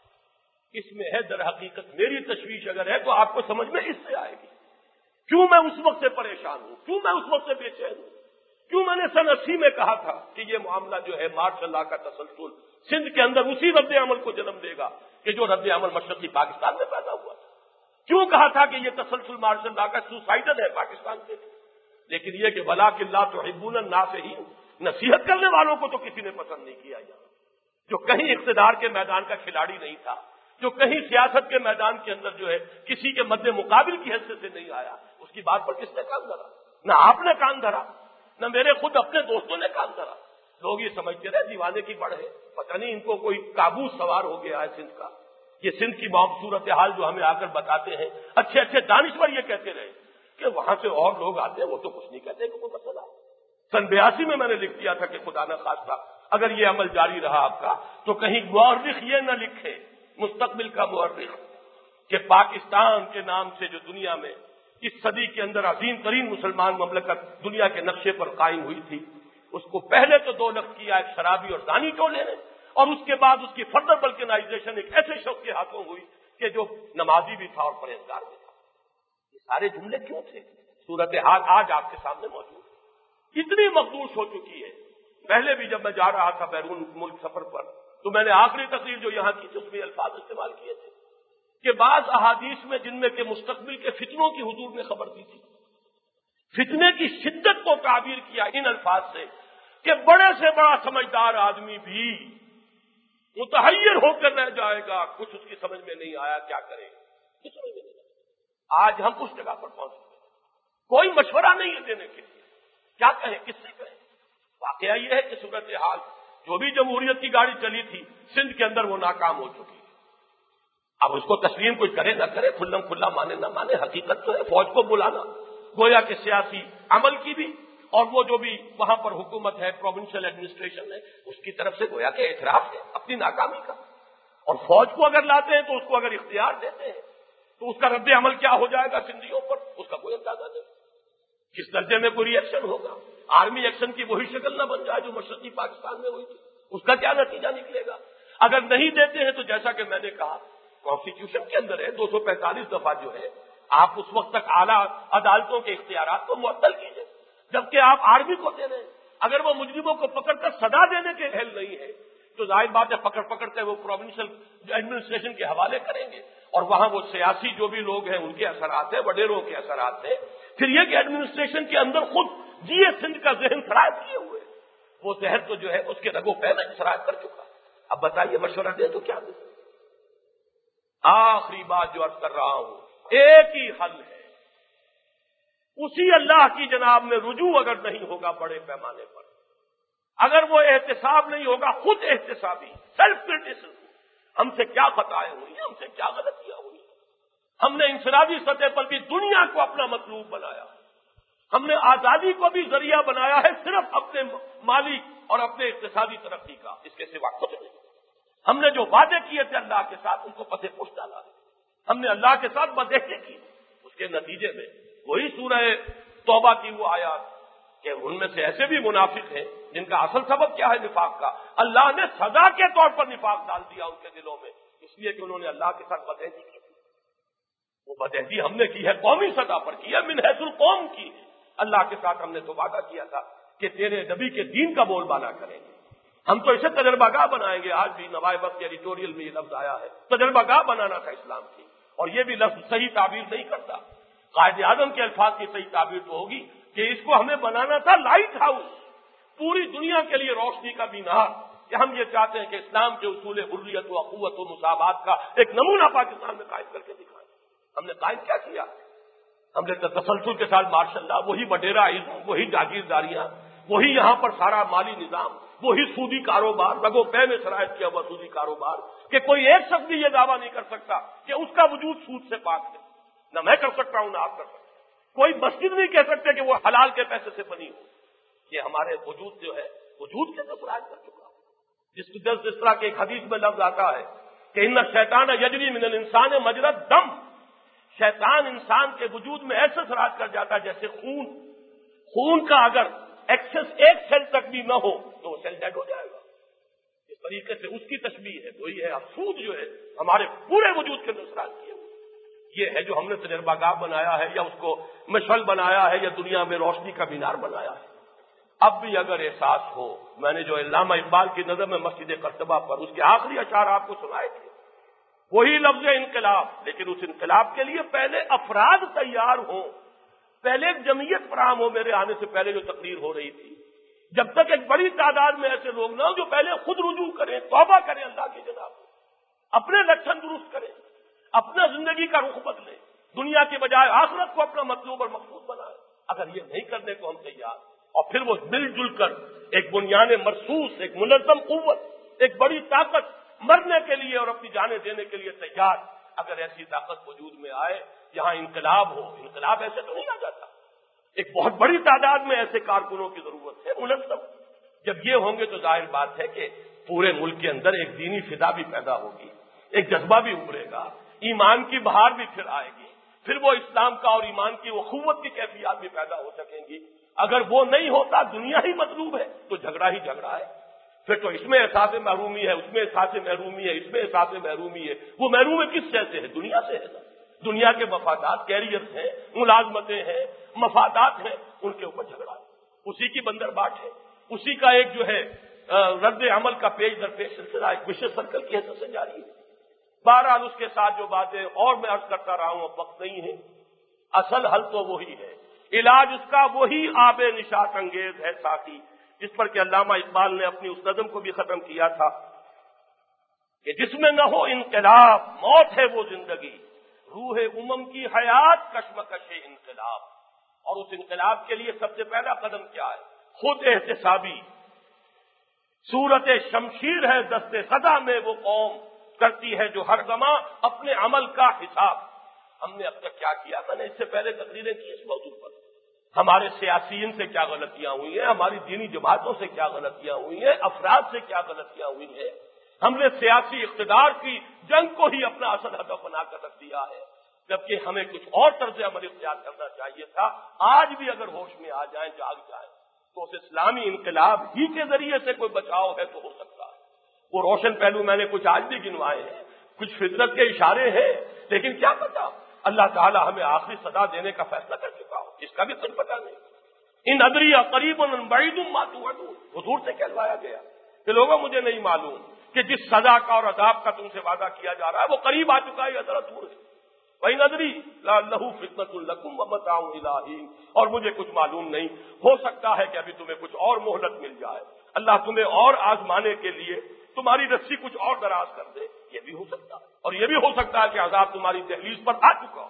ہے، اس میں ہے در حقیقت میری تشویش اگر ہے تو آپ کو سمجھ میں اس سے آئے گی کیوں میں اس وقت سے پریشان ہوں، کیوں میں اس وقت سے بے چین ہوں، کیوں میں نے سن اسی میں کہا تھا کہ یہ معاملہ جو ہے مارشل لا کا تسلسل سندھ کے اندر اسی رد عمل کو جنم دے گا کہ جو رد عمل مشرقی پاکستان میں پیدا ہوا تھا، کیوں کہا تھا کہ یہ تسلسل مارشل لا کا سوسائڈل ہے پاکستان کے لیے۔ لیکن یہ کہ ولاکن لا تحبون الناصحین، نصیحت کرنے والوں کو تو کسی نے پسند نہیں کیا یہاں، جو کہیں اقتدار کے میدان کا کھلاڑی نہیں تھا، جو کہیں سیاست کے میدان کے اندر جو ہے کسی کے مد مقابل کی حیثیت سے نہیں آیا، اس کی بات پر کس نے کان دھرا؟ نہ آپ نے کان دھرا، نہ میرے خود اپنے دوستوں نے کان دھرا۔ لوگ یہ سمجھتے رہے دیوانے کی بڑھ ہے، پتہ نہیں ان کو کوئی کابوس سوار ہو گیا ہے سندھ کا۔ یہ سندھ کی صورت حال جو ہمیں آ کر بتاتے ہیں، اچھے اچھے دانشور یہ کہتے رہے کہ وہاں سے اور لوگ آتے ہیں، وہ تو کچھ نہیں کہتے کہ کوئی مسئلہ ہے۔ سن بیاسی میں میں نے لکھ دیا تھا کہ خدا نہ خواستہ اگر یہ عمل جاری رہا آپ کا تو کہیں مورخ یہ نہ لکھے، مستقبل کا مورخ، کہ پاکستان کے نام سے جو دنیا میں اس صدی کے اندر عظیم ترین مسلمان مملکت دنیا کے نقشے پر قائم ہوئی تھی، اس کو پہلے تو دو لخت کیا ایک شرابی اور دانی ٹولے نے، اور اس کے بعد اس کی فردر بلکنائزیشن ایک ایسے شخص کے ہاتھوں ہوئی کہ جو نمازی بھی تھا اور پرہیزگار بھی تھا۔ یہ سارے جملے کیوں تھے؟ صورتحال آج آپ کے سامنے موجود اتنی مخدوش ہو چکی ہے۔ پہلے بھی جب میں جا رہا تھا بیرون ملک سفر پر تو میں نے آخری تقریر جو یہاں کی تھی اس میں الفاظ استعمال کیے تھے کہ بعض احادیث میں جن میں کہ مستقبل کے فتنوں کی حضور نے خبر دی تھی، فتنے کی شدت کو تعبیر کیا ان الفاظ سے کہ بڑے سے بڑا سمجھدار آدمی بھی متحیر ہو کر رہ جائے گا، کچھ اس کی سمجھ میں نہیں آیا کیا کرے، کچھ سمجھ میں نہیں آیا۔ آج ہم اس جگہ پر پہنچ گئے، کوئی مشورہ نہیں ہے دینے کے لیے، کیا کہیں، کس سے کہیں۔ واقعہ یہ ہے کہ صورتحال جو بھی جمہوریت کی گاڑی چلی تھی سندھ کے اندر وہ ناکام ہو چکی ہے۔ اب اس کو تسلیم کوئی کرے نہ کرے، کھلم کھلا مانے نہ مانے، حقیقت تو ہے فوج کو بلانا گویا کہ سیاسی عمل کی بھی، اور وہ جو بھی وہاں پر حکومت ہے، پروونشل ایڈمنسٹریشن ہے، اس کی طرف سے گویا کہ اعتراف ہے اپنی ناکامی کا۔ اور فوج کو اگر لاتے ہیں تو اس کو اگر اختیار دیتے ہیں تو اس کا رد عمل کیا ہو جائے گا سندھیوں پر، اس کا کوئی اندازہ نہیں، کس درجے میں کوئی ری ایکشن ہوگا۔ آرمی ایکشن کی وہی شکل نہ بن جائے جو مشرقی پاکستان میں ہوئی تھی، اس کا کیا نتیجہ نکلے گا۔ اگر نہیں دیتے ہیں تو جیسا کہ میں نے کہا کانسٹیٹیوشن کے اندر ہے دو سو پینتالیس دفعہ جو ہے آپ اس وقت تک اعلیٰ عدالتوں کے اختیارات کو معطل کیجیے، جبکہ آپ آرمی کو دے رہے ہیں۔ اگر وہ مجرموں کو پکڑ کر سزا دینے کے اہل نہیں ہے تو ظاہر بات ہے پکڑ پکڑ کے وہ پروونشل ایڈمنسٹریشن کے حوالے کریں گے، اور وہاں وہ سیاسی جو بھی لوگ ہیں ان کے اثرات ہیں، وڈیروں کے اثرات ہیں. پھر یہ کہ ایڈمنسٹریشن کے اندر خود جی اے سندھ کا ذہن خراب کیے ہوئے، وہ زہر تو جو ہے اس کے رگوں پہ میں اثرات کر چکا. اب بتائیے مشورہ دے تو کیا دے؟ آخری بات جو عرض کر رہا ہوں، ایک ہی حل ہے، اسی اللہ کی جناب میں رجوع اگر نہیں ہوگا بڑے پیمانے پر، اگر وہ احتساب نہیں ہوگا، خود احتسابی سیلف کرٹیسزم، ہم سے کیا خطائیں ہوئی ہیں، ہم سے کیا غلطیاں ہوئی ہیں. ہم نے انفرادی سطح پر بھی دنیا کو اپنا مطلوب بنایا، ہم نے آزادی کو بھی ذریعہ بنایا ہے صرف اپنے مالی اور اپنے اقتصادی ترقی کا، اس کے سوا کچھ نہیں. ہم نے جو وعدے کیے تھے اللہ کے ساتھ ان کو پتے پوش ڈالا ہے. ہم نے اللہ کے ساتھ بدعہدی کی، اس کے نتیجے میں وہی سورہ توبہ کی وہ آیات کہ ان میں سے ایسے بھی منافق ہیں جن کا اصل سبب کیا ہے نفاق کا، اللہ نے سزا کے طور پر نفاق ڈال دیا ان کے دلوں میں، اس لیے کہ انہوں نے اللہ کے ساتھ بدعہدی کی. وہ بدعہدی ہم نے کی ہے قومی سطح پر کی ہے، من حیث القوم کی ہے. اللہ کے ساتھ ہم نے تو وعدہ کیا تھا کہ تیرے نبی کے دین کا بول بالا کریں گے، ہم تو اسے تجربہ گاہ بنائیں گے. آج بھی نوائے وقت کے ایڈیٹوریل میں یہ لفظ آیا ہے، تجربہ گاہ بنانا تھا اسلام کی، اور یہ بھی لفظ صحیح تعبیر نہیں کرتا. قائد اعظم کے الفاظ کی صحیح تعبیر تو ہوگی کہ اس کو ہمیں بنانا تھا لائٹ ہاؤس، پوری دنیا کے لیے روشنی کا مینار، کہ ہم یہ چاہتے ہیں کہ اسلام کے اصول حریت و اخوت و مساوات کا ایک نمونہ پاکستان میں قائم کر کے دکھائیں. ہم نے قائم کیا کیا؟ ہم نے تسلسل کے ساتھ ماشاء اللہ وہی بڈیرا ازم، وہی جاگیرداریاں، وہی یہاں پر سارا مالی نظام، وہی سودی کاروبار، رگو پے میں شرائط کیا ہوا سودی کاروبار، کہ کوئی ایک شخص بھی یہ دعویٰ نہیں کر سکتا کہ اس کا وجود سود سے پاک ہے. نہ میں کر سکتا ہوں نہ آپ کر سکتے. کوئی مسجد نہیں کہہ سکتے کہ وہ حلال کے پیسے سے بنی ہو. یہ ہمارے وجود جو ہے وجود کے اندر قرآن کر چکا ہوں. جس جس جس طرح کے ایک حدیث میں لفظ آتا ہے کہ ان شیطان یجری من الانسان مجرى الدم، شیطان انسان کے وجود میں ایسے سراج کر جاتا ہے جیسے خون. خون کا اگر ایکسس ایک سیل تک بھی نہ ہو تو وہ سیل ڈیڈ ہو جائے گا. اس طریقے سے اس کی تشبیہ ہے وہی ہے. اب سود جو ہے ہمارے پورے وجود کے اندر سراج کیا. یہ ہے جو ہم نے تجربہ گاہ بنایا ہے، یا اس کو مشعل بنایا ہے، یا دنیا میں روشنی کا مینار بنایا ہے. اب بھی اگر احساس ہو، میں نے جو علامہ اقبال کی نظر میں مسجد قرطبہ پر اس کے آخری اشعار آپ کو سنائے تھے، وہی لفظ انقلاب، لیکن اس انقلاب کے لیے پہلے افراد تیار ہوں، پہلے ایک جمعیت فراہم ہو. میرے آنے سے پہلے جو تقریر ہو رہی تھی، جب تک ایک بڑی تعداد میں ایسے لوگ نہ ہوں جو پہلے خود رجوع کریں، توبہ کریں اللہ کی جناب، اپنے لچھن درست کریں، اپنا زندگی کا رخ بدلیں، دنیا کے بجائے آخرت کو اپنا مطلوب اور مقصود بنائیں. اگر یہ نہیں کرنے کو ہم تیار، اور پھر وہ مل جل کر ایک بنیان مرصوص، ایک منظم قوت، ایک بڑی طاقت، مرنے کے لیے اور اپنی جانیں دینے کے لیے تیار، اگر ایسی طاقت وجود میں آئے، یہاں انقلاب ہو. انقلاب ایسے تو نہیں آ جاتا. ایک بہت بڑی تعداد میں ایسے کارکنوں کی ضرورت ہے منظم. جب یہ ہوں گے تو ظاہر بات ہے کہ پورے ملک کے اندر ایک دینی فضا بھی پیدا ہوگی، ایک جذبہ بھی ابھرے گا، ایمان کی بہار بھی پھر آئے گی، پھر وہ اسلام کا اور ایمان کی وہ قوت کی کیفیات بھی پیدا ہو سکیں گی. اگر وہ نہیں ہوتا، دنیا ہی مطلوب ہے تو جھگڑا ہی جھگڑا ہے. پھر تو اس میں احساس محرومی ہے، اس میں احساس محرومی ہے، اس میں احساس محرومی ہے. وہ محروم کس سے ہے؟ دنیا سے ہے نا. دنیا کے مفادات، کیریئرز ہیں، ملازمتیں ہیں، مفادات ہیں، ان کے اوپر جھگڑا ہے. اسی کی بندر باٹ ہے، اسی کا ایک جو ہے رد عمل کا پیج در پیش سلسلہ ایک وشیش سرکل کی حیثیت سے جاری ہے. بہرحال اس کے ساتھ جو باتیں اور میں عرض کرتا رہا ہوں اب وقت نہیں ہے. اصل حل تو وہی ہے، علاج اس کا وہی آب نشاط انگیز ہے ساتھی، جس پر کہ علامہ اقبال نے اپنی اس نظم کو بھی ختم کیا تھا کہ جس میں نہ ہو انقلاب، موت ہے وہ زندگی، روح امم کی حیات کشمکش انقلاب. اور اس انقلاب کے لیے سب سے پہلا قدم کیا ہے؟ خود احتسابی. صورت شمشیر ہے دست خدا میں وہ قوم، کرتی ہے جو ہر زماں اپنے عمل کا حساب. ہم نے اب تک کیا کیا؟ میں نے اس سے پہلے تقریریں کی اس موضوع پر. ہمارے سیاسیین سے کیا غلطیاں ہوئی ہیں، ہماری دینی جماعتوں سے کیا غلطیاں ہوئی ہیں، افراد سے کیا غلطیاں ہوئی ہیں. ہم نے سیاسی اقتدار کی جنگ کو ہی اپنا اصل ہدف بنا کر رکھ دیا ہے، جبکہ ہمیں کچھ اور طرز عمل اختیار کرنا چاہیے تھا. آج بھی اگر ہوش میں آ جائیں، جاگ جائیں، تو اس اسلامی انقلاب ہی کے ذریعے سے کوئی بچاؤ ہے تو ہو سکتا ہے. وہ روشن پہلو میں نے کچھ آج بھی گنوائے ہیں، کچھ فطرت کے اشارے ہیں، لیکن کیا پتا اللہ تعالیٰ ہمیں آخری سزا دینے کا فیصلہ کر چکا ہو، اس کا بھی کچھ پتا نہیں. ان ادری قریب بعید ما توعدون، حضور سے کہلوایا گیا کہ لوگوں مجھے نہیں معلوم کہ جس سزا کا اور عذاب کا تم سے وعدہ کیا جا رہا ہے وہ قریب آ چکا ہے یا ذرا دور ہے. وَإِنْ أَدْرِي لَعَلَّهُ فِتْنَةٌ لَكُمْ وَمَتَاعٌ إِلَىٰ حِينٍ، اور مجھے کچھ معلوم نہیں، ہو سکتا ہے کہ ابھی تمہیں کچھ اور مہلت مل جائے، اللہ تمہیں اور آزمانے کے لیے تمہاری رسی کچھ اور دراز کر دے، یہ بھی ہو سکتا ہے. اور یہ بھی ہو سکتا ہے کہ عذاب تمہاری دہلیز پر آ چکا ہو.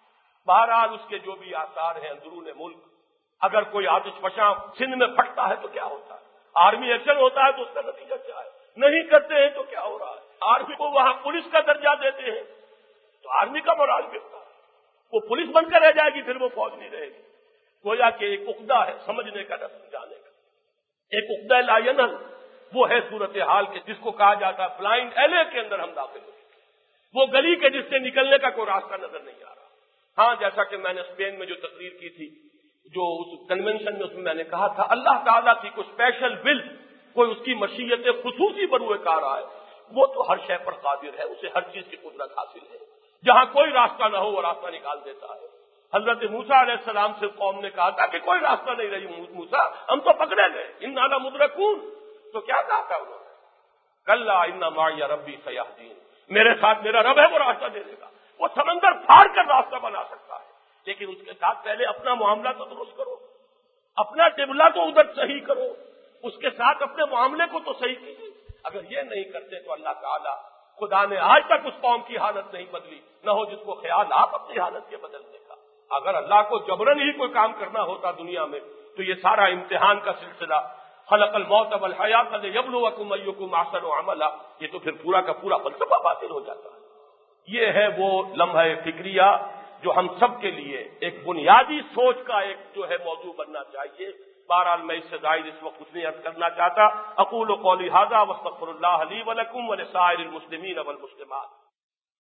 بہرحال اس کے جو بھی آثار ہیں اندرون ملک، اگر کوئی آتش فشاں سندھ میں پھٹتا ہے تو کیا ہوتا ہے، آرمی ایکشن ہوتا ہے تو اس کا نتیجہ کیا ہے، نہیں کرتے ہیں تو کیا ہو رہا ہے، آرمی کو وہاں پولیس کا درجہ دیتے ہیں تو آرمی کا مورال گرتا ہے، وہ پولیس بن کر رہ جائے گی پھر وہ فوج نہیں رہے گی. گویا کہ ایک عقدہ ہے سمجھنے کا نہ سمجھانے کا، ایک عقدہ لا ینل، وہ ہے صورتحال کے جس کو کہا جاتا ہے بلائنڈ ایلے کے اندر ہم داخل ہو چکے، وہ گلی کے جس سے نکلنے کا کوئی راستہ نظر نہیں آ رہا. ہاں جیسا کہ میں نے اسپین میں جو تقریر کی تھی، جو اس کنونشن میں اس میں میں نے کہا تھا، اللہ تعالیٰ کی کوئی اسپیشل ول، کوئی اس کی مشیت خصوصی بروئے کار آئے، وہ تو ہر شے پر قادر ہے، اسے ہر چیز کی قدرت حاصل ہے. جہاں کوئی راستہ نہ ہو وہ راستہ نکال دیتا ہے. حضرت موسیٰ علیہ السلام سے قوم نے کہا تھا کہ کوئی راستہ نہیں رہی موسیٰ، ہم تو پکڑے گئے، انا لمدرکون، تو کیا کہا تھا انہوں نے، کلا ان معی ربی سیہدین، میرے ساتھ میرا رب ہے وہ راستہ دے دے گا. وہ سمندر پھاڑ کر راستہ بنا سکتا ہے، لیکن اس کے ساتھ پہلے اپنا معاملہ تو درست کرو، اپنا قبلہ تو ادھر صحیح کرو، اس کے ساتھ اپنے معاملے کو تو صحیح کیجیے. اگر یہ نہیں کرتے تو اللہ تعالیٰ خدا نے آج تک اس قوم کی حالت نہیں بدلی، نہ ہو جس کو خیال آپ اپنی حالت کے بدلنے کا. اگر اللہ کو جبرن ہی کوئی کام کرنا ہوتا دنیا میں تو یہ سارا امتحان کا سلسلہ خلق الموت والحیات لیبلوکم ایکم احسن عملا، یہ تو پھر پورا کا پورا فلسفہ باطل ہو جاتا ہے. یہ ہے وہ لمحہ فکریہ جو ہم سب کے لیے ایک بنیادی سوچ کا ایک جو ہے موضوع بننا چاہیے. بہرحال میں اس سے زائد اس وقت کچھ نہیں عرض کرنا چاہتا. اقول قولی ھذا واستغفر اللہ لی ولکم ولسائر المسلمین والمسلمات.